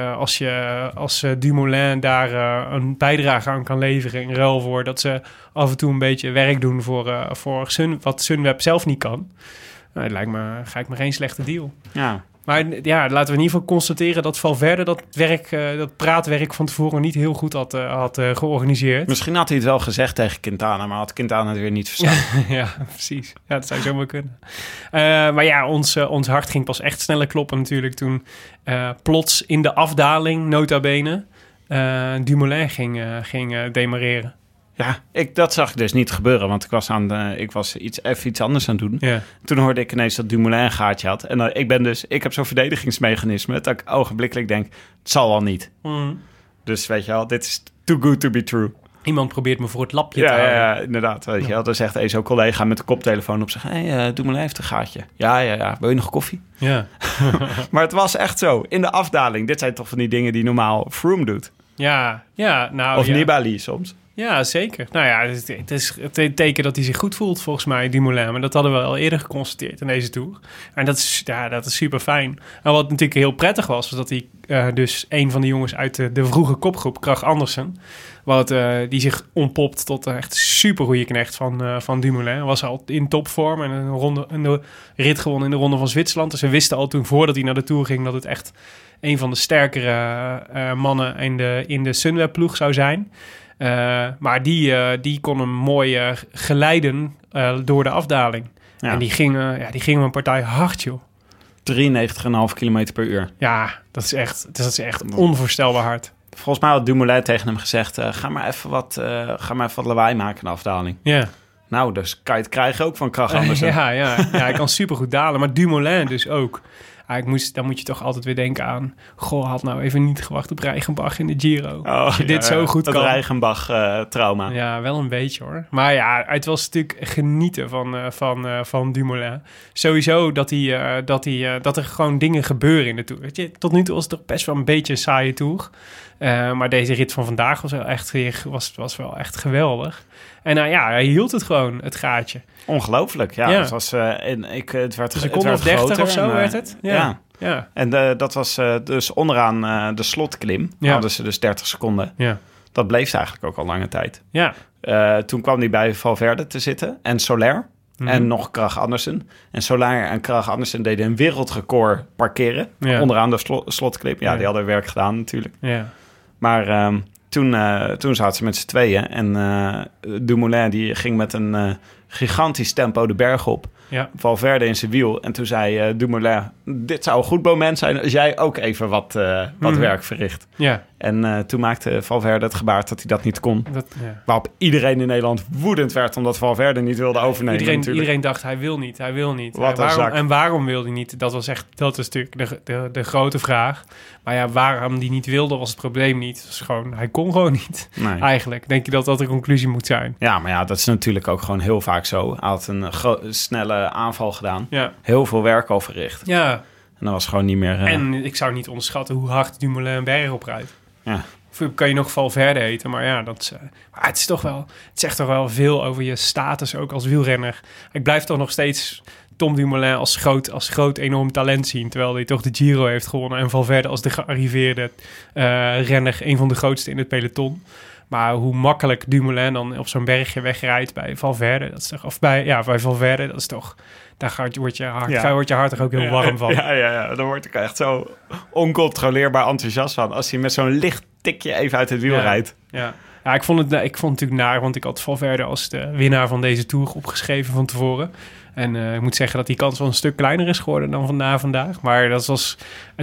als Dumoulin daar een bijdrage aan kan leveren in ruil voor dat ze af en toe een beetje werk doen voor wat Sunweb zelf niet kan. Nou, het lijkt me geen slechte deal. Ja. Maar ja, laten we in ieder geval constateren dat Valverde dat praatwerk van tevoren niet heel goed had georganiseerd. Misschien had hij het wel gezegd tegen Quintana, maar had Quintana het weer niet verstaan. Ja, precies. Ja, dat zou zomaar kunnen. Maar ja, ons hart ging pas echt sneller kloppen natuurlijk toen plots in de afdaling, nota bene, Dumoulin ging demareren. Ja, dat zag ik dus niet gebeuren, want ik was even iets anders aan het doen. Ja. Toen hoorde ik ineens dat Dumoulin een gaatje had. En ik heb zo'n verdedigingsmechanisme dat ik ogenblikkelijk denk, het zal wel niet. Mm. Dus weet je wel, dit is too good to be true. Iemand probeert me voor het lapje te houden. Ja, inderdaad. Weet je wel. Dan zegt zo'n collega met de koptelefoon op zich, Dumoulin heeft een gaatje. Ja. Wil je nog koffie? Ja. Maar het was echt zo. In de afdaling. Dit zijn toch van die dingen die normaal Froome doet. Ja. Nou, of Nibali soms. Ja, zeker. Nou ja, het is het teken dat hij zich goed voelt, volgens mij, Dumoulin. Maar dat hadden we al eerder geconstateerd in deze Tour. En dat is super fijn. En wat natuurlijk heel prettig was dat hij dus een van de jongens uit de vroege kopgroep, Kragh Andersen, die zich ontpopt tot een echt super goede knecht van Dumoulin. Was al in topvorm en een rit gewonnen in de Ronde van Zwitserland. Dus we wisten al toen, voordat hij naar de Tour ging, dat het echt een van de sterkere mannen in de Sunweb-ploeg zou zijn. Maar die kon hem mooi geleiden door de afdaling. Ja. En die gingen een partij hard, joh. 93,5 kilometer per uur. Ja, dat is echt onvoorstelbaar hard. Volgens mij had Dumoulin tegen hem gezegd, ga maar even wat lawaai maken in de afdaling. Ja. Nou, dus kan je het krijgen ook van Kragh Andersen. Ja, hij kan supergoed dalen, maar Dumoulin dus ook. Dan moet je toch altijd weer denken aan, had nou even niet gewacht op Reichenbach in de Giro. Als je dit zo goed kan. Dat Reichenbach-trauma. Ja, wel een beetje hoor. Maar ja, het was natuurlijk genieten van Dumoulin. Sowieso dat er gewoon dingen gebeuren in de Tour. Weet je, tot nu toe was het toch best wel een beetje een saaie Tour. Maar deze rit van vandaag was wel echt geweldig. En hij hield het gewoon, het gaatje. Ongelooflijk, ja. Het was, het werd een seconde of 30 of zo werd het. Ja. En dat was dus onderaan de slotklim. Hadden ze dus 30 seconden. Ja. Dat bleef ze eigenlijk ook al lange tijd. Ja. Toen kwam hij bij Valverde te zitten en Soler. Mm-hmm. En nog Kragh Andersen. En Soler en Kragh Andersen deden een wereldrecord parkeren. Ja. Onderaan de slotklim. Ja, die hadden werk gedaan natuurlijk. Ja. Maar toen zaten ze met z'n tweeën. En Dumoulin die ging met een gigantisch tempo de berg op. Ja. Valverde in zijn wiel. En toen zei Dumoulin, dit zou een goed moment zijn als jij ook even wat werk verricht. Ja. En toen maakte Valverde het gebaar dat hij dat niet kon. Waarop iedereen in Nederland woedend werd omdat Valverde niet wilde overnemen. Iedereen dacht, hij wil niet. Waarom wil hij niet? Dat is natuurlijk de grote vraag. Maar ja, waarom die niet wilde was het probleem niet. Dus gewoon, hij kon gewoon niet. Nee. Eigenlijk denk je dat dat de conclusie moet zijn. Ja, maar ja, dat is natuurlijk ook gewoon heel vaak zo. Hij had een snelle aanval gedaan. Ja. Heel veel werk al verricht. Ja. En dat was gewoon niet meer... En ik zou niet onderschatten hoe hard Dumoulin een berg oprijdt. Ja. Of kan je nog Valverde heten, maar ja, het is toch wel... Het zegt toch wel veel over je status ook als wielrenner. Ik blijf toch nog steeds Tom Dumoulin als groot enorm talent zien, terwijl hij toch de Giro heeft gewonnen en Valverde als de gearriveerde renner, een van de grootste in het peloton. Maar hoe makkelijk Dumoulin dan op zo'n bergje wegrijdt bij Valverde, dat is toch, bij Valverde, dat is toch... Daar wordt je hart toch ook heel warm van. Ja, dan word ik echt zo oncontroleerbaar enthousiast van als hij met zo'n licht tikje even uit het wiel rijdt. Ja, ik vond het natuurlijk naar, want ik had Valverde als de winnaar van deze Tour opgeschreven van tevoren. En ik moet zeggen dat die kans wel een stuk kleiner is geworden dan vandaag. Maar het was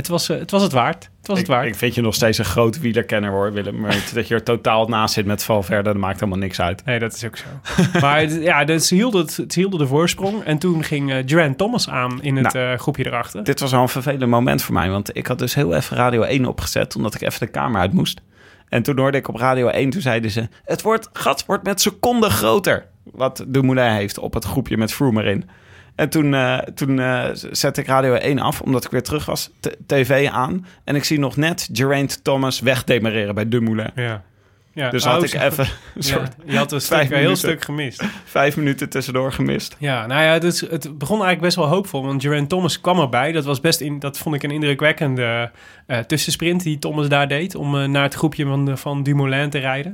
het waard. Ik vind je nog steeds een groot wielerkenner hoor, Willem. Maar dat je er totaal naast zit met Valverde, dat maakt helemaal niks uit. Nee, dat is ook zo. Maar ze hielden de voorsprong. En toen ging Geraint Thomas aan in het groepje erachter. Dit was al een vervelend moment voor mij. Want ik had dus heel even Radio 1 opgezet, omdat ik even de kamer uit moest. En toen hoorde ik op Radio 1, toen zeiden ze... Het gat wordt met seconden groter. Wat Dumoulin heeft op het groepje met Froome erin. En toen zette ik Radio 1 af, omdat ik weer terug was. TV aan. En ik zie nog net Geraint Thomas wegdemareren bij Dumoulin. Ja, dus had ik even een soort... Je had een heel stuk gemist. 5 minuten tussendoor gemist. Ja, nou ja, het begon eigenlijk best wel hoopvol. Want Geraint Thomas kwam erbij. Dat vond ik een indrukwekkende tussensprint die Thomas daar deed. Om naar het groepje van Dumoulin te rijden.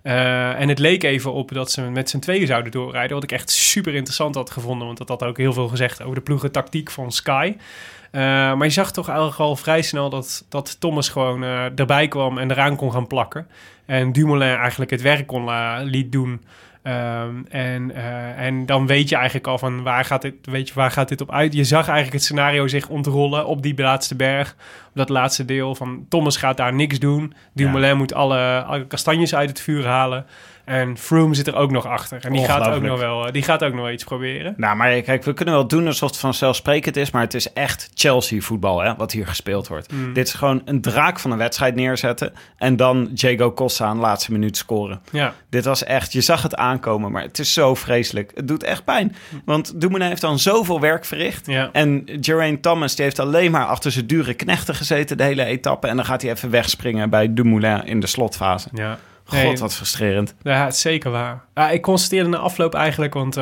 En het leek even op dat ze met z'n tweeën zouden doorrijden. Wat ik echt super interessant had gevonden. Want dat had ook heel veel gezegd over de ploegentactiek van Sky. Maar je zag toch eigenlijk al vrij snel dat Thomas gewoon erbij kwam en eraan kon gaan plakken. En Dumoulin eigenlijk het werk liet doen. En dan weet je eigenlijk al van waar gaat dit op uit. Je zag eigenlijk het scenario zich ontrollen op die laatste berg. Op dat laatste deel van Thomas gaat daar niks doen. Dumoulin moet alle kastanjes uit het vuur halen. En Froome zit er ook nog achter. En die gaat ook nog iets proberen. Nou, maar kijk, we kunnen wel doen alsof het vanzelfsprekend is. Maar het is echt Chelsea-voetbal, hè, wat hier gespeeld wordt. Dit is gewoon een draak van een wedstrijd neerzetten. En dan Diego Costa aan de laatste minuut scoren. Ja. Dit was echt, je zag het aankomen. Maar het is zo vreselijk. Het doet echt pijn. Want Dumoulin heeft dan zoveel werk verricht. Ja. En Geraint Thomas, die heeft alleen maar achter zijn dure knechten gezeten de hele etappe. En dan gaat hij even wegspringen bij Dumoulin in de slotfase. Ja. God, wat frustrerend. Ja, het is zeker waar. Ik constateerde na afloop eigenlijk, want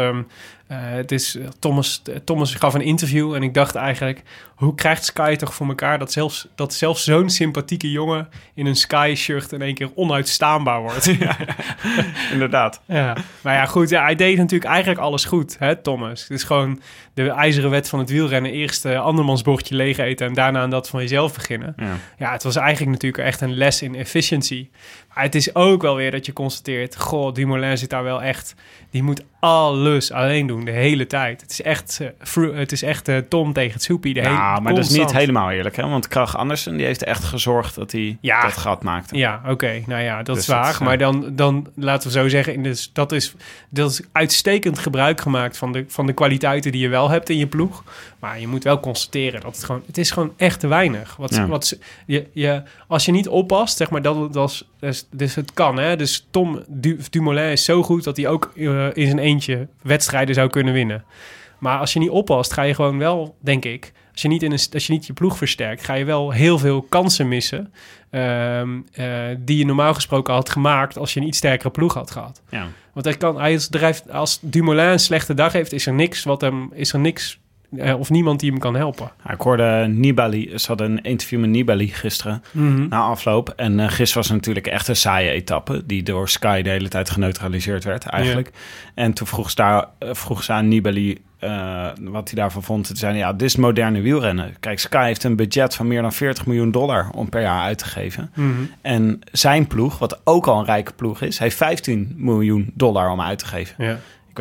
Thomas gaf een interview en ik dacht eigenlijk, hoe krijgt Sky toch voor elkaar dat zelfs zo'n sympathieke jongen in een Sky-shirt in één keer onuitstaanbaar wordt? Ja, inderdaad. Ja. Maar ja, goed, hij deed natuurlijk eigenlijk alles goed, hè, Thomas. Het is gewoon de ijzeren wet van het wielrennen. Eerst andermans bordje leeg eten en daarna aan dat van jezelf beginnen. Ja, het was eigenlijk natuurlijk echt een les in efficiency. Maar het is ook wel weer dat je constateert, goh, Dumoulin zit daar wel echt... Die moet alles alleen doen, de hele tijd. Het is echt Tom tegen het soepie. Maar dat is niet helemaal eerlijk, hè? Want Kragh Andersen, die heeft echt gezorgd dat hij dat gat maakte. Ja, oké. Nou ja, dat is waar. Maar dan laten we zo zeggen, dat is uitstekend gebruik gemaakt van de kwaliteiten die je wel hebt in je ploeg. Maar je moet wel constateren dat het is gewoon echt te weinig. Als je niet oppast, zeg maar, dus het kan, hè? Dus Dumoulin is zo goed dat hij ook in zijn eentje wedstrijden zou kunnen winnen. Maar als je niet oppast, ga je gewoon wel, denk ik... Als je niet je ploeg versterkt, ga je wel heel veel kansen missen... die je normaal gesproken had gemaakt als je een iets sterkere ploeg had gehad. Ja. Want als Dumoulin een slechte dag heeft, is er niks of niemand die hem kan helpen. Ik hoorde Nibali, ze hadden een interview met Nibali gisteren na afloop. En gisteren was natuurlijk echt een saaie etappe die door Sky de hele tijd geneutraliseerd werd eigenlijk. Ja. En toen vroeg ze aan Nibali wat hij daarvan vond. Toen zei hij, dit is moderne wielrennen. Kijk, Sky heeft een budget van meer dan $40 miljoen om per jaar uit te geven. En zijn ploeg, wat ook al een rijke ploeg is, heeft $15 miljoen om uit te geven. Ja. Ik weet niet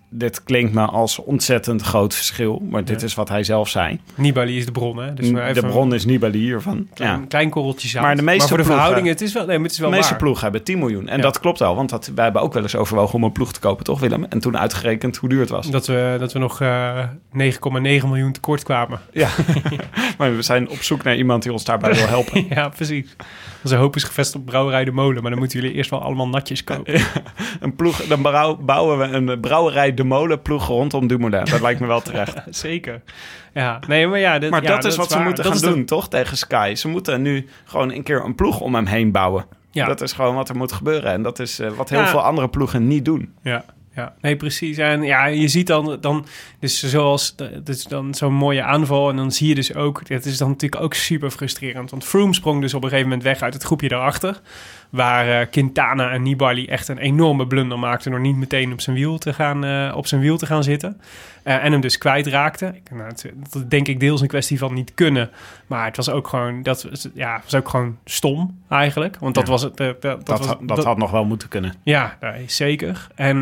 dit klinkt me als ontzettend groot verschil. Maar dit is wat hij zelf zei. Nibali is de bron, hè? Dus de bron is Nibali hiervan. Klein korreltje zout. Maar de meeste voor de ploegen, verhoudingen, het is wel de meeste ploegen hebben 10 miljoen. En dat klopt wel, want wij hebben ook wel eens overwogen om een ploeg te kopen, toch Willem? En toen uitgerekend hoe duur het was. Dat we nog 9,9 miljoen tekort kwamen. Ja, maar we zijn op zoek naar iemand die ons daarbij wil helpen. Ja, precies. Onze hoop is gevestigd op Brouwerij de Molen, maar dan moeten jullie eerst wel allemaal natjes kopen. Een ploeg, dan bouwen we een Brouwerij de Molen ploeg rondom Dumoulin. Dat lijkt me wel terecht. Zeker. Ja, nee, maar dat is wat ze moeten gaan doen, toch? Tegen Sky. Ze moeten nu gewoon een keer een ploeg om hem heen bouwen. Ja. Dat is gewoon wat er moet gebeuren. En dat is wat heel veel andere ploegen niet doen. Ja. Ja, nee, precies. En ja, je ziet dan dus zoals, dus dan zo'n mooie aanval en dan zie je dus ook, het is dan natuurlijk ook super frustrerend, want Froome sprong dus op een gegeven moment weg uit het groepje daarachter, waar Quintana en Nibali echt een enorme blunder maakten door niet meteen op zijn wiel te gaan zitten. En hem dus kwijtraakte. Dat denk ik deels een kwestie van niet kunnen. Maar het was ook gewoon, was ook gewoon stom eigenlijk. Want dat was het. Dat had nog wel moeten kunnen. Ja, nee, zeker.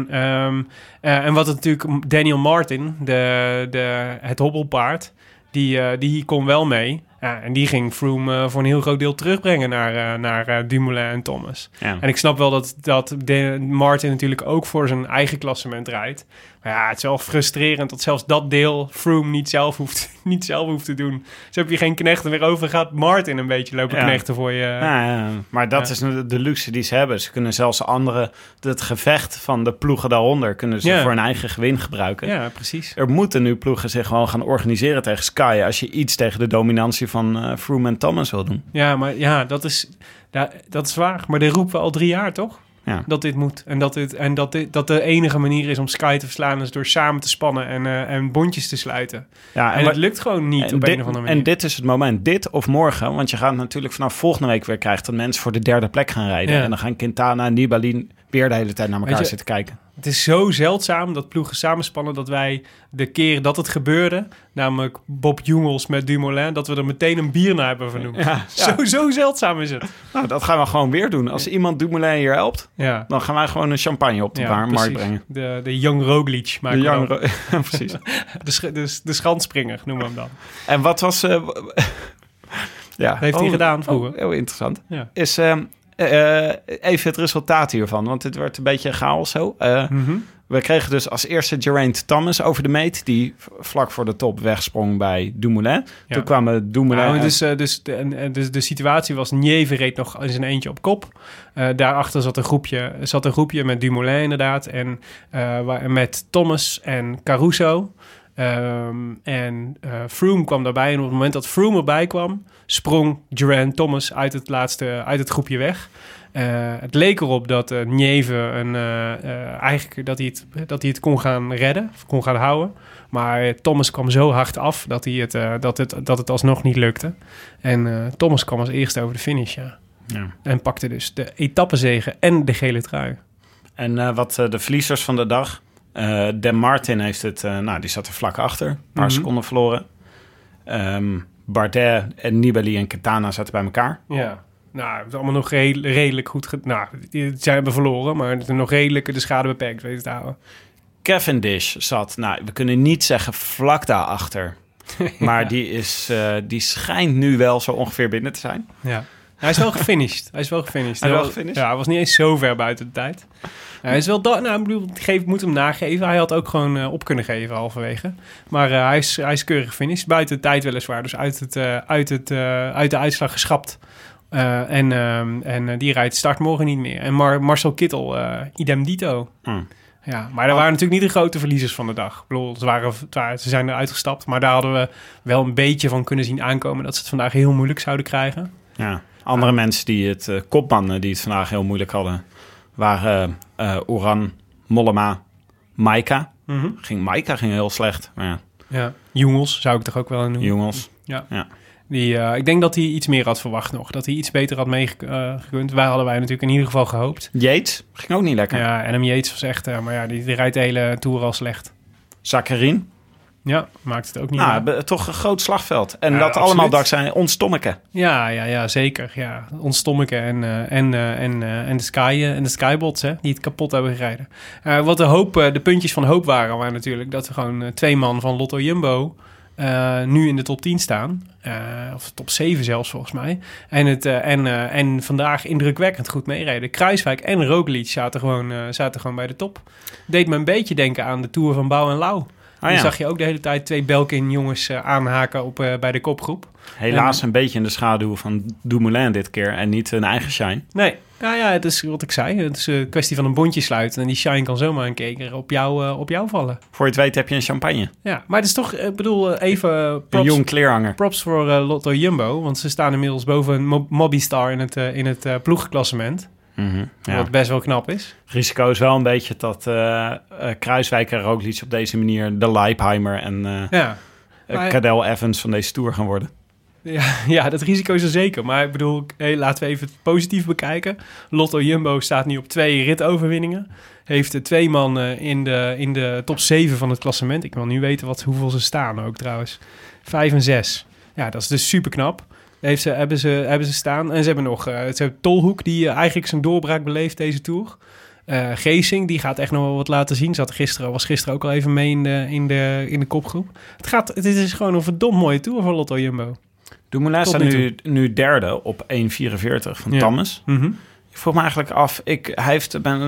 En wat het natuurlijk, Daniel Martin, het hobbelpaard, die kon wel mee. Ja, en die ging Froome voor een heel groot deel terugbrengen naar Dumoulin en Thomas. Ja. En ik snap wel dat Martin natuurlijk ook voor zijn eigen klassement rijdt. Maar ja, het is wel frustrerend dat zelfs dat deel Froome niet zelf hoeft te doen. Dus heb je geen knechten meer over, gaat Martin een beetje lopen knechten voor je. Ja. Maar dat is de luxe die ze hebben. Ze kunnen zelfs het gevecht van de ploegen daaronder kunnen ze voor hun eigen gewin gebruiken. Ja, precies. Er moeten nu ploegen zich gewoon gaan organiseren tegen Sky als je iets tegen de dominantie van Froome en Thomas wil doen. Ja, maar dat is waar. Maar dit roepen we al 3 jaar, toch? Ja. Dat dit moet. En dat de enige manier is om Sky te verslaan is door samen te spannen en bondjes te sluiten. Ja, en het lukt gewoon niet op een of andere manier. En dit is het moment. Dit of morgen. Want je gaat natuurlijk vanaf volgende week weer krijgen dat mensen voor de 3e plek gaan rijden. Ja. En dan gaan Quintana en Nibali weer de hele tijd naar elkaar zitten kijken. Het is zo zeldzaam dat ploegen samenspannen dat wij de keer dat het gebeurde, namelijk Bob Jungels met Dumoulin, dat we er meteen een bier naar hebben vernoemd. Ja. Zo zeldzaam is het. Nou, dat gaan we gewoon weer doen. Als iemand Dumoulin hier helpt, dan gaan wij gewoon een champagne op de markt brengen. De Young Roglic. Precies. de schandspringer noemen we hem dan. En wat was... heeft hij gedaan vroeger? Heel interessant. Ja. Is... even het resultaat hiervan, want dit werd een beetje chaos zo. We kregen dus als eerste Geraint Thomas over de meet, die vlak voor de top wegsprong bij Dumoulin. Ja. Toen kwamen Dumoulin... Dus de situatie was, Nieve reed nog in zijn eentje op kop. Daarachter zat een groepje met Dumoulin inderdaad, en met Thomas en Caruso. Froome kwam daarbij en op het moment dat Froome erbij kwam, sprong Geraint Thomas uit het groepje weg. Het leek erop dat Nieve eigenlijk dat hij het kon gaan redden, kon gaan houden. Maar Thomas kwam zo hard af dat het alsnog niet lukte. En Thomas kwam als eerste over de finish, ja. En pakte dus de etappezege en de gele trui. En wat de verliezers van de dag... Dan Martin heeft het... die zat er vlak achter. Een paar seconden verloren. Bardet en Nibali en Quintana zaten bij elkaar. Ja. Nou, het is allemaal nog redelijk goed... Zij hebben verloren, maar het is nog redelijk de schade beperkt weten te houden. Cavendish zat... we kunnen niet zeggen vlak daarachter. Maar die schijnt nu wel zo ongeveer binnen te zijn. Ja. Hij is wel gefinished. Ja, hij was niet eens zo ver buiten de tijd. Hij is wel... moet hem nageven. Hij had ook gewoon op kunnen geven halverwege. Maar hij is keurig gefinished. Buiten de tijd weliswaar. Dus uit de uitslag geschrapt. En die rijdt start morgen niet meer. En Marcel Kittel, idem dito. Ja, maar er waren natuurlijk niet de grote verliezers van de dag. Ik bedoel, ze zijn eruit gestapt. Maar daar hadden we wel een beetje van kunnen zien aankomen... dat ze het vandaag heel moeilijk zouden krijgen. Ja. Andere mensen die kopmannen die het vandaag heel moeilijk hadden, waren Oran, Mollema, Maika. Maika ging heel slecht. Maar ja. Jungels zou ik toch ook wel noemen. Jungels. Ja. Ik denk dat hij iets meer had verwacht nog. Dat hij iets beter had meegekund. Hadden wij natuurlijk in ieder geval gehoopt. Yates ging ook niet lekker. Ja, Adam Yates was echt... maar ja, die rijdt de hele Tour al slecht. Zakharin. Ja, maakt het ook niet toch een groot slagveld. En Ja, dat absoluut. allemaal dankzij ons Tommeke. Ja, zeker. Ja. Ons Tommeke en de Skybots, hè, die het kapot hebben gereden. Wat de puntjes van hoop waren natuurlijk dat er gewoon 2 man van Lotto Jumbo nu in de top 10 staan. Of top 7 zelfs volgens mij. En vandaag indrukwekkend goed meereden. Kruiswijk en Roglic zaten gewoon bij de top. Deed me een beetje denken aan de Tour van Bouw en Lau. Dan zag je ook de hele tijd 2 Belkin-jongens aanhaken bij de kopgroep. Helaas een beetje in de schaduw van Dumoulin dit keer en niet een eigen shine. Nee, het is wat ik zei. Het is een kwestie van een bondje sluiten. En die shine kan zomaar een keer op jou vallen. Voor je het weet heb je een champagne. Ja, maar het is toch, ik bedoel, even een jong kleerhanger. Props voor Lotto Jumbo. Want ze staan inmiddels boven Mobistar in het ploegklassement. Mm-hmm, ja. Wat best wel knap is. Het risico is wel een beetje dat Kruiswijk en Roglic op deze manier de Leipheimer en Cadel Evans van deze Tour gaan worden. Ja, dat risico is er zeker. Maar ik bedoel, laten we even het positief bekijken. Lotto Jumbo staat nu op 2 ritoverwinningen. Heeft 2 man in de top 7 van het klassement. Ik wil nu weten hoeveel ze staan ook trouwens. 5 en 6. Ja, dat is dus super knap. Hebben ze staan. En ze hebben nog Tolhoek, die eigenlijk zijn doorbraak beleeft deze Tour. Geesing, die gaat echt nog wel wat laten zien. Was gisteren ook al even mee in de kopgroep. Het is gewoon een verdomd mooie Tour voor Lotto Jumbo. Dumoulin staat nu derde op 1,44 van Thomas. Mm-hmm. Ik vroeg me eigenlijk af... Hij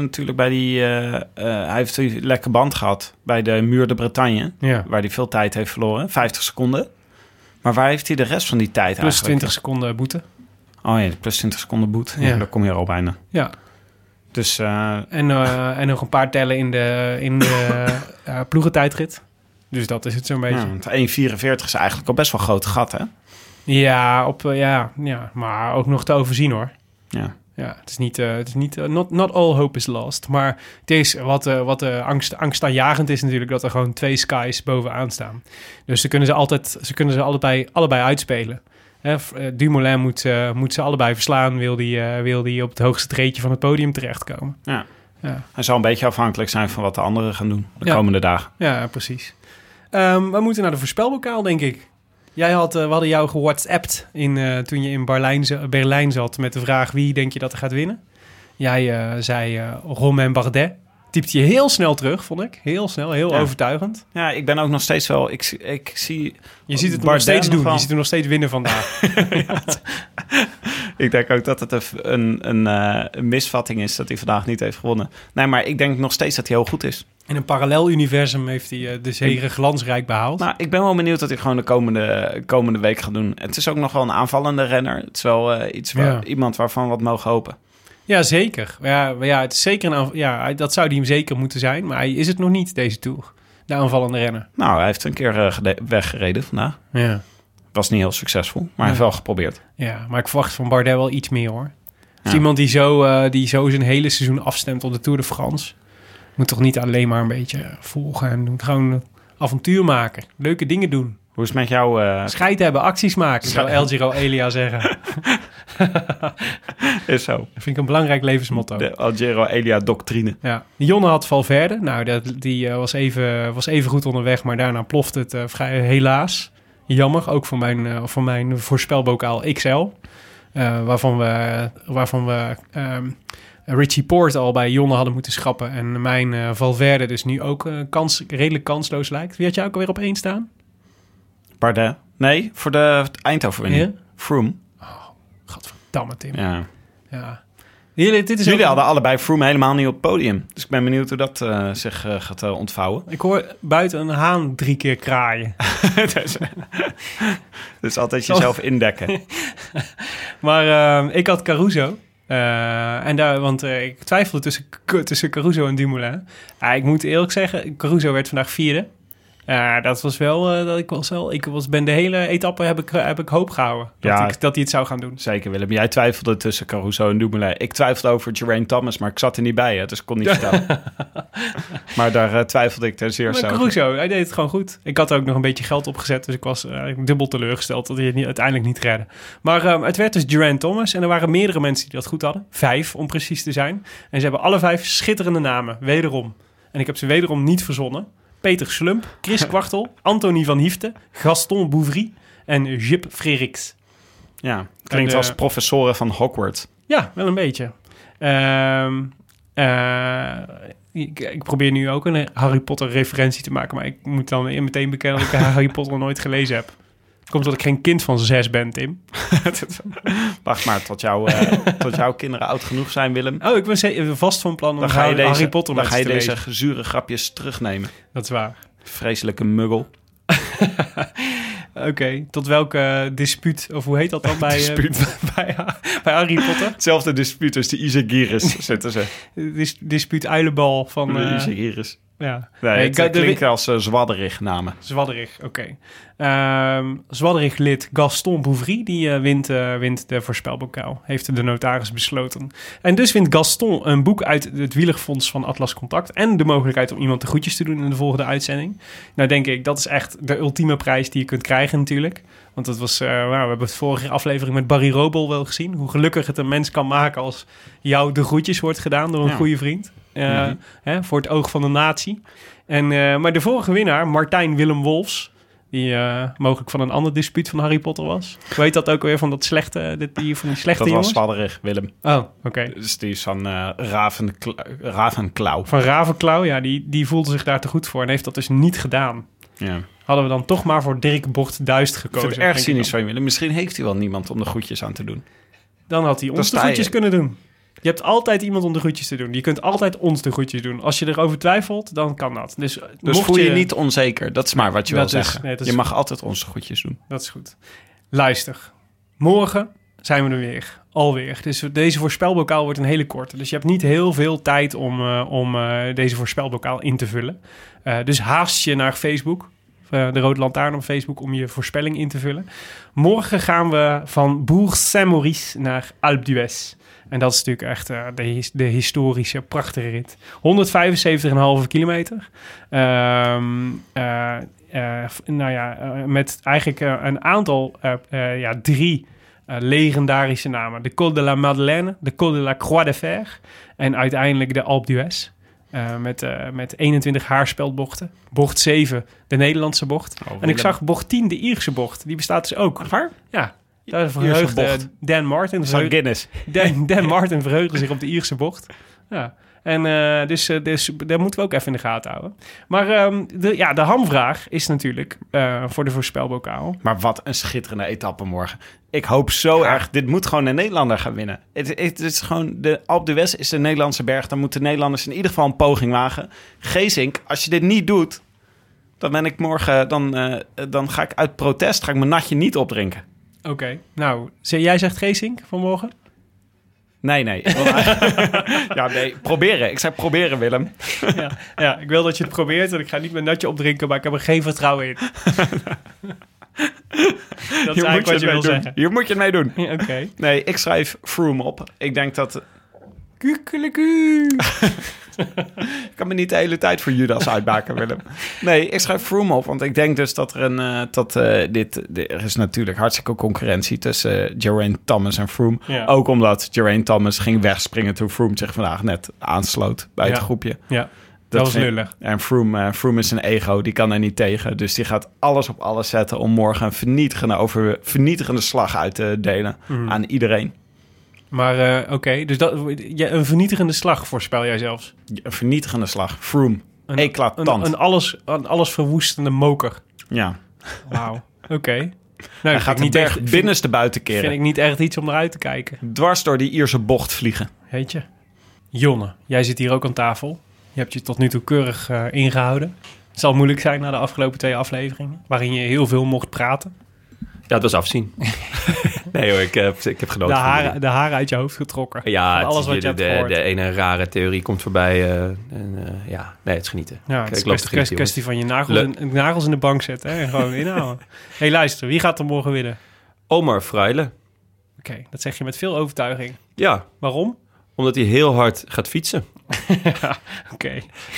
heeft die lekke band gehad bij de Muur de Bretagne. Ja. Waar hij veel tijd heeft verloren. 50 seconden. Maar waar heeft hij de rest van die tijd plus eigenlijk? 20 seconden boete. Oh ja, plus 20 seconden boete. Ja, daar kom je er al bijna. Ja. Dus, en nog een paar tellen in de ploegentijdrit. Dus dat is het zo'n beetje. Ja, want 1,44 is eigenlijk al best wel een groot gat, hè? Ja, maar ook nog te overzien, hoor. Ja. Ja, het is niet not all hope is lost. Maar het is wat angstaanjagend is natuurlijk dat er gewoon 2 skies bovenaan staan. Dus ze kunnen ze allebei uitspelen. Dumoulin moet ze allebei verslaan, wil die op het hoogste treedje van het podium terechtkomen. Ja. Hij zal een beetje afhankelijk zijn van wat de anderen gaan doen de komende dagen. Ja, precies. We moeten naar de voorspelbokaal, denk ik. We hadden jou gewhatsappt toen je in Berlijn zat met de vraag wie denk je dat er gaat winnen. Jij zei Romain Bardet. Typte je heel snel terug, vond ik. Heel snel, heel overtuigend. Ja, ik ben ook nog steeds wel... Ik zie... Je ziet het nog steeds doen. Je ziet hem nog steeds winnen vandaag. Ik denk ook dat het een misvatting is dat hij vandaag niet heeft gewonnen. Nee, maar ik denk nog steeds dat hij heel goed is. In een parallel universum heeft hij de zege glansrijk behaald. Nou, ik ben wel benieuwd wat hij gewoon de komende week gaat doen. Het is ook nog wel een aanvallende renner. Het is wel iemand waarvan we wat mogen hopen. Ja, zeker. Ja, het is zeker dat zou hij hem zeker moeten zijn. Maar hij is het nog niet, deze Tour. De aanvallende renner. Nou, hij heeft een keer weggereden vandaag. Ja. Was niet heel succesvol, maar hij heeft wel geprobeerd. Ja, maar ik verwacht van Bardet wel iets meer, hoor. Is iemand die zo zijn hele seizoen afstemt op de Tour de France. Moet toch niet alleen maar een beetje volgen en doen. Gewoon avontuur maken. Leuke dingen doen. Hoe is het met jou? Scheid hebben, acties maken, zou El Giro Elia zeggen. Is zo. Dat vind ik een belangrijk levensmotto. De El Giro Elia doctrine. Ja. Jonne had Valverde. Nou, die was even goed onderweg, maar daarna plofte het helaas. Jammer, ook voor mijn voorspelbokaal XL. Waarvan we Richie Porte al bij Jonne hadden moeten schrappen. En mijn Valverde dus nu ook redelijk kansloos lijkt. Wie had jij ook alweer op 1 staan? Bardet. Nee, voor de eindoverwinning. Ja? Froome. Oh, godverdamme, Tim. Ja. Jullie hadden allebei Froome helemaal niet op het podium. Dus ik ben benieuwd hoe dat zich gaat ontvouwen. Ik hoor buiten een haan 3 keer kraaien. Dus altijd jezelf indekken. Maar ik had Caruso. Want ik twijfelde tussen Caruso en Dumoulin. Ik moet eerlijk zeggen, Caruso werd vandaag 4e. Dat was wel ben de hele etappe heb ik hoop gehouden dat hij het zou gaan doen. Zeker, Willem. Jij twijfelde tussen Caruso en Dumoulin. Ik twijfelde over Geraint Thomas, maar ik zat er niet bij, dus ik kon niet vertellen. Maar daar twijfelde ik ten zeerste over. Caruso, hij deed het gewoon goed. Ik had er ook nog een beetje geld opgezet, dus ik was dubbel teleurgesteld dat hij het uiteindelijk niet redde. Maar het werd dus Geraint Thomas en er waren meerdere mensen die dat goed hadden. 5 om precies te zijn. En ze hebben alle 5 schitterende namen, wederom. En ik heb ze wederom niet verzonnen. P. Peter Slump, Chris Kwartel, Anthony van Hiefte, Gaston Bouvry en Jip Freriks. Ja, klinkt als professoren van Hogwarts. Ja, wel een beetje. Ik probeer nu ook een Harry Potter referentie te maken, maar ik moet dan meteen bekennen dat ik Harry Potter nog nooit gelezen heb. Het komt dat ik geen kind van 6 ben, Tim. Wacht maar tot jouw kinderen oud genoeg zijn, Willem. Oh, ik ben vast van plan om Harry Potter met te lezen. Dan ga je deze zure grapjes terugnemen. Dat is waar. Vreselijke muggel. Oké, tot welke dispuut, of hoe heet dat dan bij Harry Potter? Hetzelfde dispuut als de Isagiris, zetten ze. Dispuut uilenbal van... de Isagiris. Ja. Nee, het klinkt als Zwadderig namen. Zwadderig, oké. Zwadderig lid Gaston Bouvry, die wint de voorspelbokaal. Heeft de notaris besloten. En dus wint Gaston een boek uit het Wielerfonds van Atlas Contact. En de mogelijkheid om iemand de groetjes te doen in de volgende uitzending. Nou denk ik, dat is echt de ultieme prijs die je kunt krijgen natuurlijk. Want dat was, we hebben het vorige aflevering met Barry Robel wel gezien. Hoe gelukkig het een mens kan maken als jou de groetjes wordt gedaan door een goede vriend. Voor het oog van de natie. Maar de vorige winnaar, Martijn Willem Wolfs, die mogelijk van een ander dispuut van Harry Potter was. Hoe heet dat ook weer van die slechte dat jongens? Dat was Zwadderig, Willem. Oh, oké. Dus die is van Ravenklauw. Van Ravenklauw, ja, die voelde zich daar te goed voor en heeft dat dus niet gedaan. Ja. Hadden we dan toch maar voor Dirk Bocht-Duist gekozen. Ik vind het erg cynisch van je, Willem. Misschien heeft hij wel niemand om de groetjes aan te doen. Dan had hij ons de groetjes kunnen doen. Je hebt altijd iemand om de groetjes te doen. Je kunt altijd ons de groetjes doen. Als je erover twijfelt, dan kan dat. Dus voel je niet onzeker. Dat is maar wat je wil zeggen. Nee, je mag altijd onze groetjes doen. Dat is goed. Luister. Morgen zijn we er weer. Alweer. Dus deze voorspelbokaal wordt een hele korte. Dus je hebt niet heel veel tijd om deze voorspelbokaal in te vullen. Dus haast je naar Facebook. De Rode Lantaarn op Facebook om je voorspelling in te vullen. Morgen gaan we van Bourg-Saint-Maurice naar Alpe d'Huez. En dat is natuurlijk echt de historische, prachtige rit. 175,5 kilometer. Met eigenlijk een aantal, 3 legendarische namen. De Col de la Madeleine, de Col de la Croix de Fer en uiteindelijk de Alpe d'Huez. Met 21 haarspeldbochten. Bocht 7, de Nederlandse bocht. En ik zag bocht 10, de Ierse bocht. Die bestaat dus ook. Waar? Ja. Daar verheugde Dan Martin. Dan Martin verheugde zich op de Ierse bocht. Ja. En dus daar moeten we ook even in de gaten houden. Maar de hamvraag is natuurlijk voor de voorspelbokaal. Maar wat een schitterende etappe morgen. Ik hoop zo erg. Dit moet gewoon een Nederlander gaan winnen. Het is gewoon de Alpe d'Huez is de Nederlandse berg. Dan moeten Nederlanders in ieder geval een poging wagen. Geesink, als je dit niet doet, dan ben ik morgen. Dan ga ik uit protest mijn natje niet opdrinken. Oké. Nou, jij zegt Geesink vanmorgen? Nee. Nee, proberen. Ik zei proberen, Willem. Ja, ik wil dat je het probeert en ik ga niet mijn natje opdrinken, maar ik heb er geen vertrouwen in. Dat is eigenlijk wat je wil zeggen. Hier moet je het mee doen. Ja, oké. Nee, ik schrijf Froome op. Ik denk dat... Ik kan me niet de hele tijd voor Judas uitbaken, Willem. Nee, ik schrijf Froome op, want ik denk dus dat er is natuurlijk hartstikke concurrentie tussen Geraint Thomas en Froome. Ja. Ook omdat Geraint Thomas ging wegspringen toen Froome zich vandaag net aansloot bij het groepje. Ja, dat was lullig. En Froome is een ego, die kan er niet tegen. Dus die gaat alles op alles zetten om morgen een vernietigende slag uit te delen aan iedereen. Maar oké, dus een vernietigende slag voorspel jij zelfs? Een vernietigende slag. Froome. Eclatant. Een alles verwoestende moker. Ja. Wauw. Oké. Nou, hij gaat niet echt binnenste buiten keren. Vind ik niet echt iets om naar uit te kijken. Dwars door die Ierse bocht vliegen. Weet je. Jonne, jij zit hier ook aan tafel. Je hebt je tot nu toe keurig ingehouden. Het zal moeilijk zijn na de afgelopen 2 afleveringen, waarin je heel veel mocht praten. Ja, het was afzien. Nee hoor, ik heb genoten. De haren uit je hoofd getrokken. Ja, alles wat je hebt gehoord. De ene rare theorie komt voorbij. Het is genieten. Ja, het is een kwestie van je nagels in de bank zetten en gewoon inhouden. Hey, luister, wie gaat er morgen winnen? Omar Fraile. Oké, dat zeg je met veel overtuiging. Ja. Waarom? Omdat hij heel hard gaat fietsen. Oké.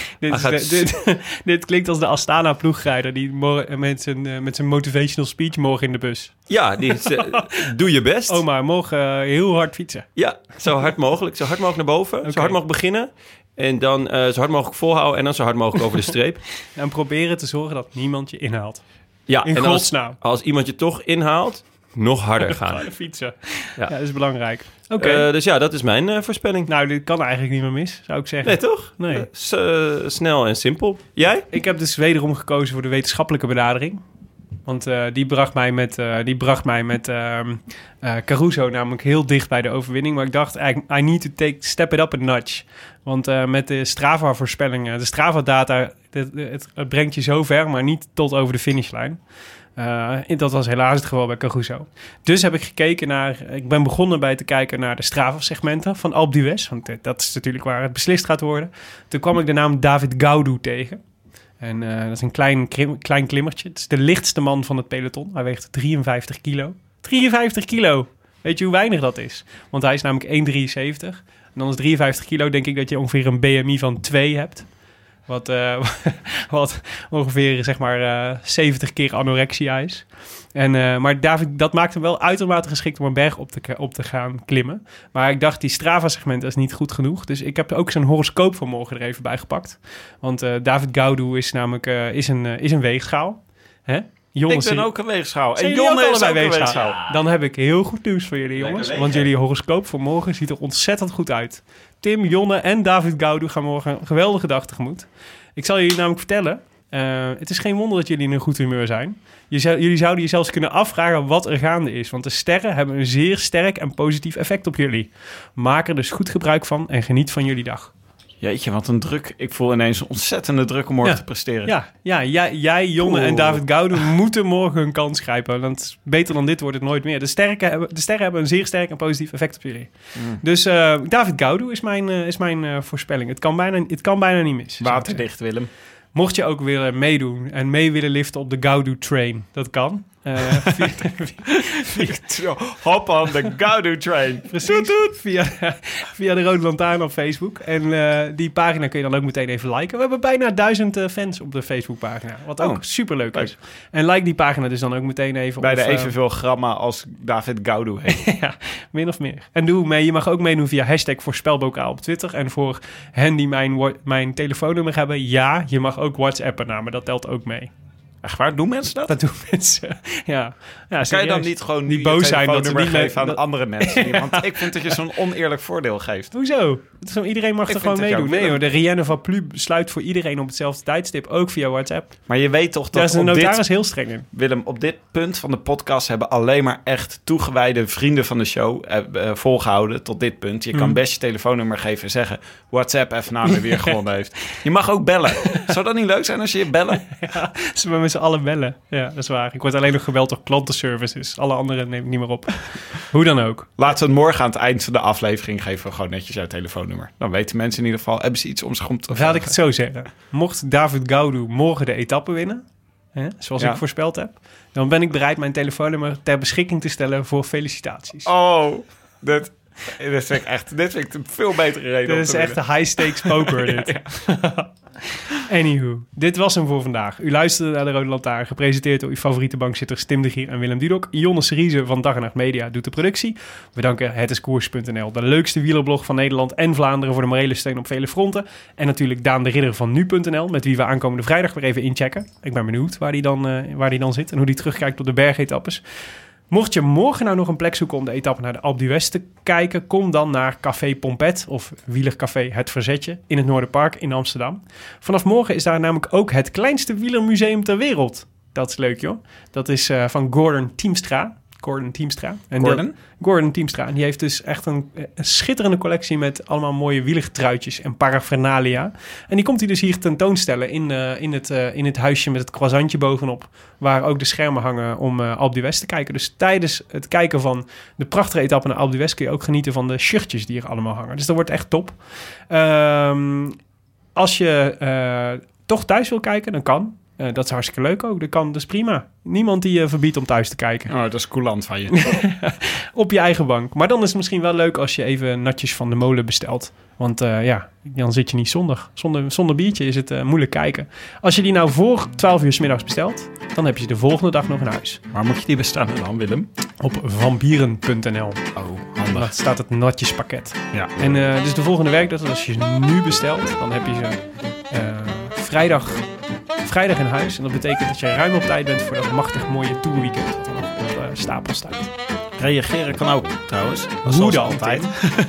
Dit klinkt als de Astana-ploegrijder die met zijn motivational speech morgen in de bus. Ja, doe je best. Oma, morgen heel hard fietsen. Ja, zo hard mogelijk. Zo hard mogelijk naar boven. Zo hard mogelijk beginnen. En dan zo hard mogelijk volhouden en dan zo hard mogelijk over de streep. En proberen te zorgen dat niemand je inhaalt. Ja, in godsnaam. Als iemand je toch inhaalt, nog harder gaan. Fietsen. Ja, dat is belangrijk. Dus ja, dat is mijn voorspelling. Nou, dit kan eigenlijk niet meer mis, zou ik zeggen. Nee, toch? Nee. Snel en simpel. Jij? Ik heb dus wederom gekozen voor de wetenschappelijke benadering. Want die bracht mij met Caruso namelijk heel dicht bij de overwinning. Maar ik dacht, I need to step it up a notch. Want met de Strava-voorspellingen, de Strava-data, het brengt je zo ver, maar niet tot over de finishlijn. Dat was helaas het geval bij Caruso. Dus heb ik ik ben begonnen bij te kijken naar de Strava-segmenten van Alpe d'Huez. Want dat is natuurlijk waar het beslist gaat worden. Toen kwam ik de naam David Gaudu tegen. En dat is een klein klimmertje. Het is de lichtste man van het peloton. Hij weegt 53 kilo. 53 kilo! Weet je hoe weinig dat is? Want hij is namelijk 1,73. En dan is 53 kilo, denk ik dat je ongeveer een BMI van 2 hebt. Wat ongeveer, zeg maar, 70 keer anorexia is. Maar David, dat maakt hem wel uitermate geschikt om een berg op te gaan klimmen. Maar ik dacht, die Strava-segment is niet goed genoeg. Dus ik heb ook zijn horoscoop van morgen er even bij gepakt. Want David Gaudu is namelijk is een weegschaal. Hè? Jongens, ik ben ook een weegschaal. En Jonne is ook een weegschaal. Ja. Dan heb ik heel goed nieuws voor jullie, jongens. Want jullie horoscoop voor morgen ziet er ontzettend goed uit. Tim, Jonne en David Gaudu gaan morgen een geweldige dag tegemoet. Ik zal jullie namelijk vertellen, het is geen wonder dat jullie in een goed humeur zijn. Jullie zouden je zelfs kunnen afvragen wat er gaande is. Want de sterren hebben een zeer sterk en positief effect op jullie. Maak er dus goed gebruik van en geniet van jullie dag. Jeetje, wat een druk. Ik voel ineens een ontzettende druk om morgen te presteren. Ja, jij, Jonne en David Gaudu moeten morgen hun kans grijpen. Want beter dan dit wordt het nooit meer. De sterren hebben een zeer sterk en positief effect op jullie. Dus David Gaudu is mijn voorspelling. Het kan bijna niet mis. Waterdicht, Willem. Mocht je ook willen meedoen en mee willen liften op de Gaudu train, dat kan. Hop on the Gaudu train. Precies. Via de Rode Lantaarn op Facebook. En die pagina kun je dan ook meteen even liken. We hebben bijna 1000 fans op de Facebookpagina. Wat ook superleuk is. En like die pagina dus dan ook meteen even. Bijna evenveel gramma als David Gaudu heeft. Ja, min of meer. En doe mee. Je mag ook meedoen via #voorspelbokaal op Twitter. En voor hen die mijn telefoonnummer hebben, ja, je mag ook WhatsAppen naar me. Dat telt ook mee. Echt waar? Doen mensen dat? Dat doen mensen, ja. Kan je dan niet gewoon niet boos zijn dat ze niet geven aan andere mensen? Want ik vind dat je zo'n oneerlijk voordeel geeft. Hoezo? Iedereen mag er gewoon meedoen. Nee hoor, de Rienne van Plu sluit voor iedereen op hetzelfde tijdstip. Ook via WhatsApp. Maar je weet toch dat... Daar is de notaris heel streng in. Willem, op dit punt van de podcast hebben alleen maar echt toegewijde vrienden van de show volgehouden tot dit punt. Je kan best je telefoonnummer geven en zeggen... WhatsApp even na me weer gewonnen heeft. Je mag ook bellen. Zou dat niet leuk zijn als je bellen? Ja, ze we met z'n allen bellen. Ja, dat is waar. Ik word alleen nog gebeld door klantenservices. Alle anderen neem ik niet meer op. Hoe dan ook. Laten we het morgen aan het eind van de aflevering geven we gewoon netjes jouw telefoonnummer. Dan weten mensen in ieder geval, hebben ze iets om zich om te vragen. Laat ik het zo zeggen. Mocht David Gaudu morgen de etappe winnen, zoals ik voorspeld heb, dan ben ik bereid mijn telefoonnummer ter beschikking te stellen voor felicitaties. Oh, dit vind ik een veel betere reden. Dit is echt een high-stakes poker, dit. Ja. Anywho, dit was hem voor vandaag. U luisterde naar de Rode Lantaarn, gepresenteerd door uw favoriete bankzitters Tim de Gier en Willem Dudok. Jonne Seriese van Dag en Nacht Media doet de productie. We danken hetiskoers.nl, de leukste wielerblog van Nederland en Vlaanderen, voor de morele steun op vele fronten. En natuurlijk Daan de Ridder van nu.nl, met wie we aankomende vrijdag weer even inchecken. Ik ben benieuwd waar die dan zit en hoe die terugkijkt op de bergetappes. Mocht je morgen nou nog een plek zoeken om de etappe naar de Alpe d'Huez te kijken, kom dan naar Café Pompet of wielercafé Het Verzetje in het Noorderpark in Amsterdam. Vanaf morgen is daar namelijk ook het kleinste wielermuseum ter wereld. Dat is leuk, joh. Dat is van Gordon Teamstra. Gordon Teamstra. En die heeft dus echt een schitterende collectie met allemaal mooie wielertruitjes en paraphernalia. En die komt hij dus hier tentoonstellen in het huisje met het croissantje bovenop, waar ook de schermen hangen om Alpe d'Huez te kijken. Dus tijdens het kijken van de prachtige etappe naar Alpe d'Huez kun je ook genieten van de shirtjes die er allemaal hangen. Dus dat wordt echt top. Als je toch thuis wil kijken, dan kan. Dat is hartstikke leuk ook. Dat is prima. Niemand die je verbiedt om thuis te kijken. Oh, dat is coulant van je. Op je eigen bank. Maar dan is het misschien wel leuk als je even natjes van de molen bestelt. Want dan zit je niet zondag. Zonder biertje is het moeilijk kijken. Als je die nou voor 12 uur 's middags bestelt, dan heb je ze de volgende dag nog in huis. Waar moet je die bestellen dan, Willem? Op vampieren.nl. Oh, handig. Daar staat het natjespakket. Ja. En dus de volgende werkdag, als je ze nu bestelt, dan heb je ze vrijdag in huis. En dat betekent dat je ruim op tijd bent voor dat machtig mooie tourweekend wat er nog op stapel staat. Reageren kan ook, trouwens. Hoe dan? Altijd.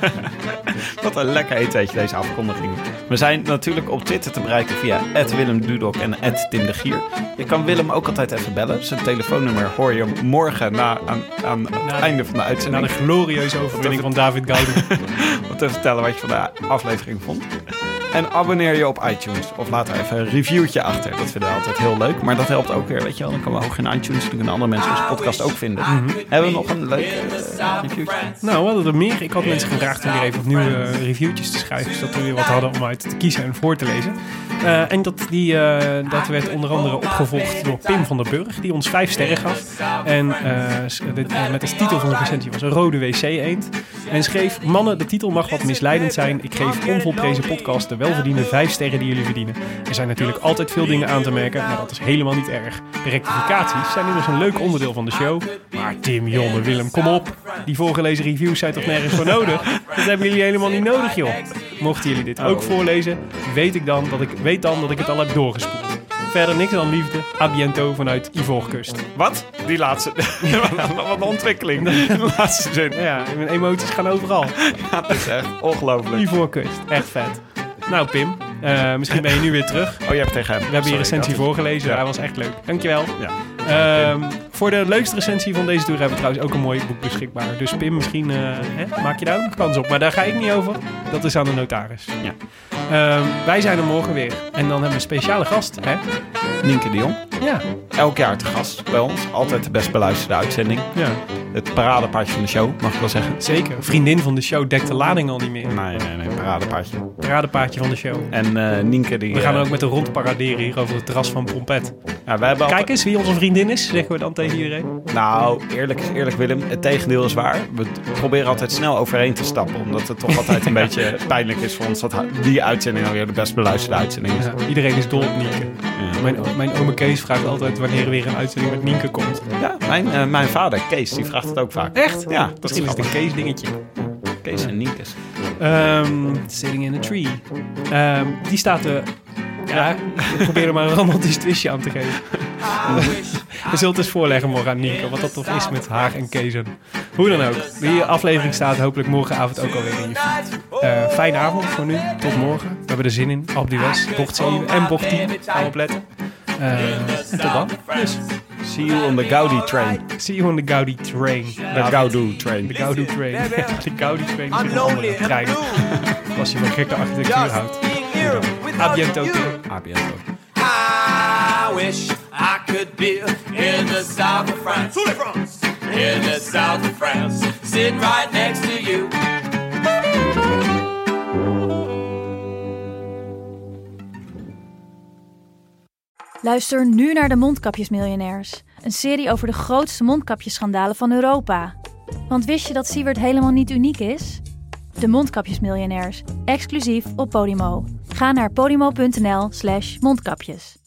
Wat een lekker eetweetje, deze afkondiging. We zijn natuurlijk op Twitter te bereiken via @WillemDudok en @TimDeGier. Je kan Willem ook altijd even bellen. Zijn telefoonnummer hoor je morgen aan het einde van de uitzending. Na de glorieuze overwinning van David Gaudu. Om te vertellen wat je van de aflevering vond. En abonneer je op iTunes. Of laat er even een reviewtje achter. Dat vinden we altijd heel leuk. Maar dat helpt ook weer, weet je wel. Dan komen we hoog in iTunes. Dan kunnen andere mensen onze podcast ook vinden. Hebben we nog een leuk reviewtje? Nou, we hadden er meer. Ik had mensen gevraagd om weer even opnieuw reviewtjes te schrijven. Zodat we weer wat hadden om uit te kiezen en voor te lezen. En dat werd onder andere opgevolgd door Pim van der Burg. Die ons 5 sterren gaf. En met als titel van de recensie was een rode wc-eend. En schreef: mannen, de titel mag wat misleidend zijn. Ik geef onvolprezen podcast de welverdiende 5 sterren die jullie verdienen. Er zijn natuurlijk altijd veel dingen aan te merken, maar dat is helemaal niet erg. De rectificaties zijn immers een leuk onderdeel van de show. Maar Tim, Jonne, Willem, kom op. Die voorgelezen reviews zijn toch nergens voor nodig? Dat hebben jullie helemaal niet nodig, joh. Mochten jullie dit ook voorlezen, weet dan dat ik het al heb doorgespoeld. Verder niks dan liefde. A biento vanuit Ivoorkust. Wat? Die laatste. Wat een ontwikkeling. De laatste zin. Ja, mijn emoties gaan overal. Ja, dat is echt ongelooflijk. Ivoorkust. Echt vet. Nou, Pim. Misschien ben je nu weer terug. Oh, je hebt tegen hem. We hebben je recensie voorgelezen. Ja. Hij was echt leuk. Dankjewel. Ja. Voor de leukste recensie van deze tour hebben we trouwens ook een mooi boek beschikbaar. Dus Pim, misschien maak je daar ook een kans op. Maar daar ga ik niet over. Dat is aan de notaris. Ja. Wij zijn er morgen weer. En dan hebben we een speciale gast. Hè? Nienke de Jong. Ja. Elk jaar te gast bij ons. Altijd de best beluisterde uitzending. Ja. Het paradepaardje van de show, mag ik wel zeggen. Zeker. Vriendin van de show dekt de lading al niet meer. Nee, paradepaardje. Paradepaardje van de show. En Nienke die... We gaan ook met de rond paraderen hier over het terras van Pompet. Ja, wij hebben Kijk eens wie onze vriendin is, zeggen we dan tegen iedereen. Nou, eerlijk is eerlijk, Willem. Het tegendeel is waar. We proberen altijd snel overheen te stappen. Omdat het toch altijd een beetje pijnlijk is voor ons dat die uitzending alweer de best beluisterde uitzending is. Ja, iedereen is dol op Nienke. Ja. Mijn ome Kees vraagt altijd wanneer er weer een uitzending met Nienke komt. Ja, mijn vader Kees, die vraagt het ook vaak. Echt? Ja, dat is een Kees dingetje. Kees en Nienkes. Sitting in a Tree. Die staat ja, ik probeer er maar een romantisch twistje aan te geven. We zullen het eens voorleggen morgen aan Nienke, wat dat toch is met haar en Kezen. Hoe dan ook. Die aflevering staat hopelijk morgenavond ook alweer in je feed. Fijne avond voor nu. Tot morgen. We hebben er zin in. Alpe d'Huez, bocht 7 en bocht 10. Gaan we opletten. En tot dan. Dus. See you on the Gaudi train. See you on the Gaudi train. De Gaudu train. De Gaudu train. De Gaudi train is een andere trein. Als je van gekke architectuur houdt. A biento. A biento. I wish I could be in the south of France. In the south of France. Sitting right next to you. Luister nu naar de Mondkapjesmiljonairs. Een serie over de grootste mondkapjesschandalen van Europa. Want wist je dat Siewert helemaal niet uniek is? De Mondkapjesmiljonairs, exclusief op Podimo. Ga naar podimo.nl/mondkapjes.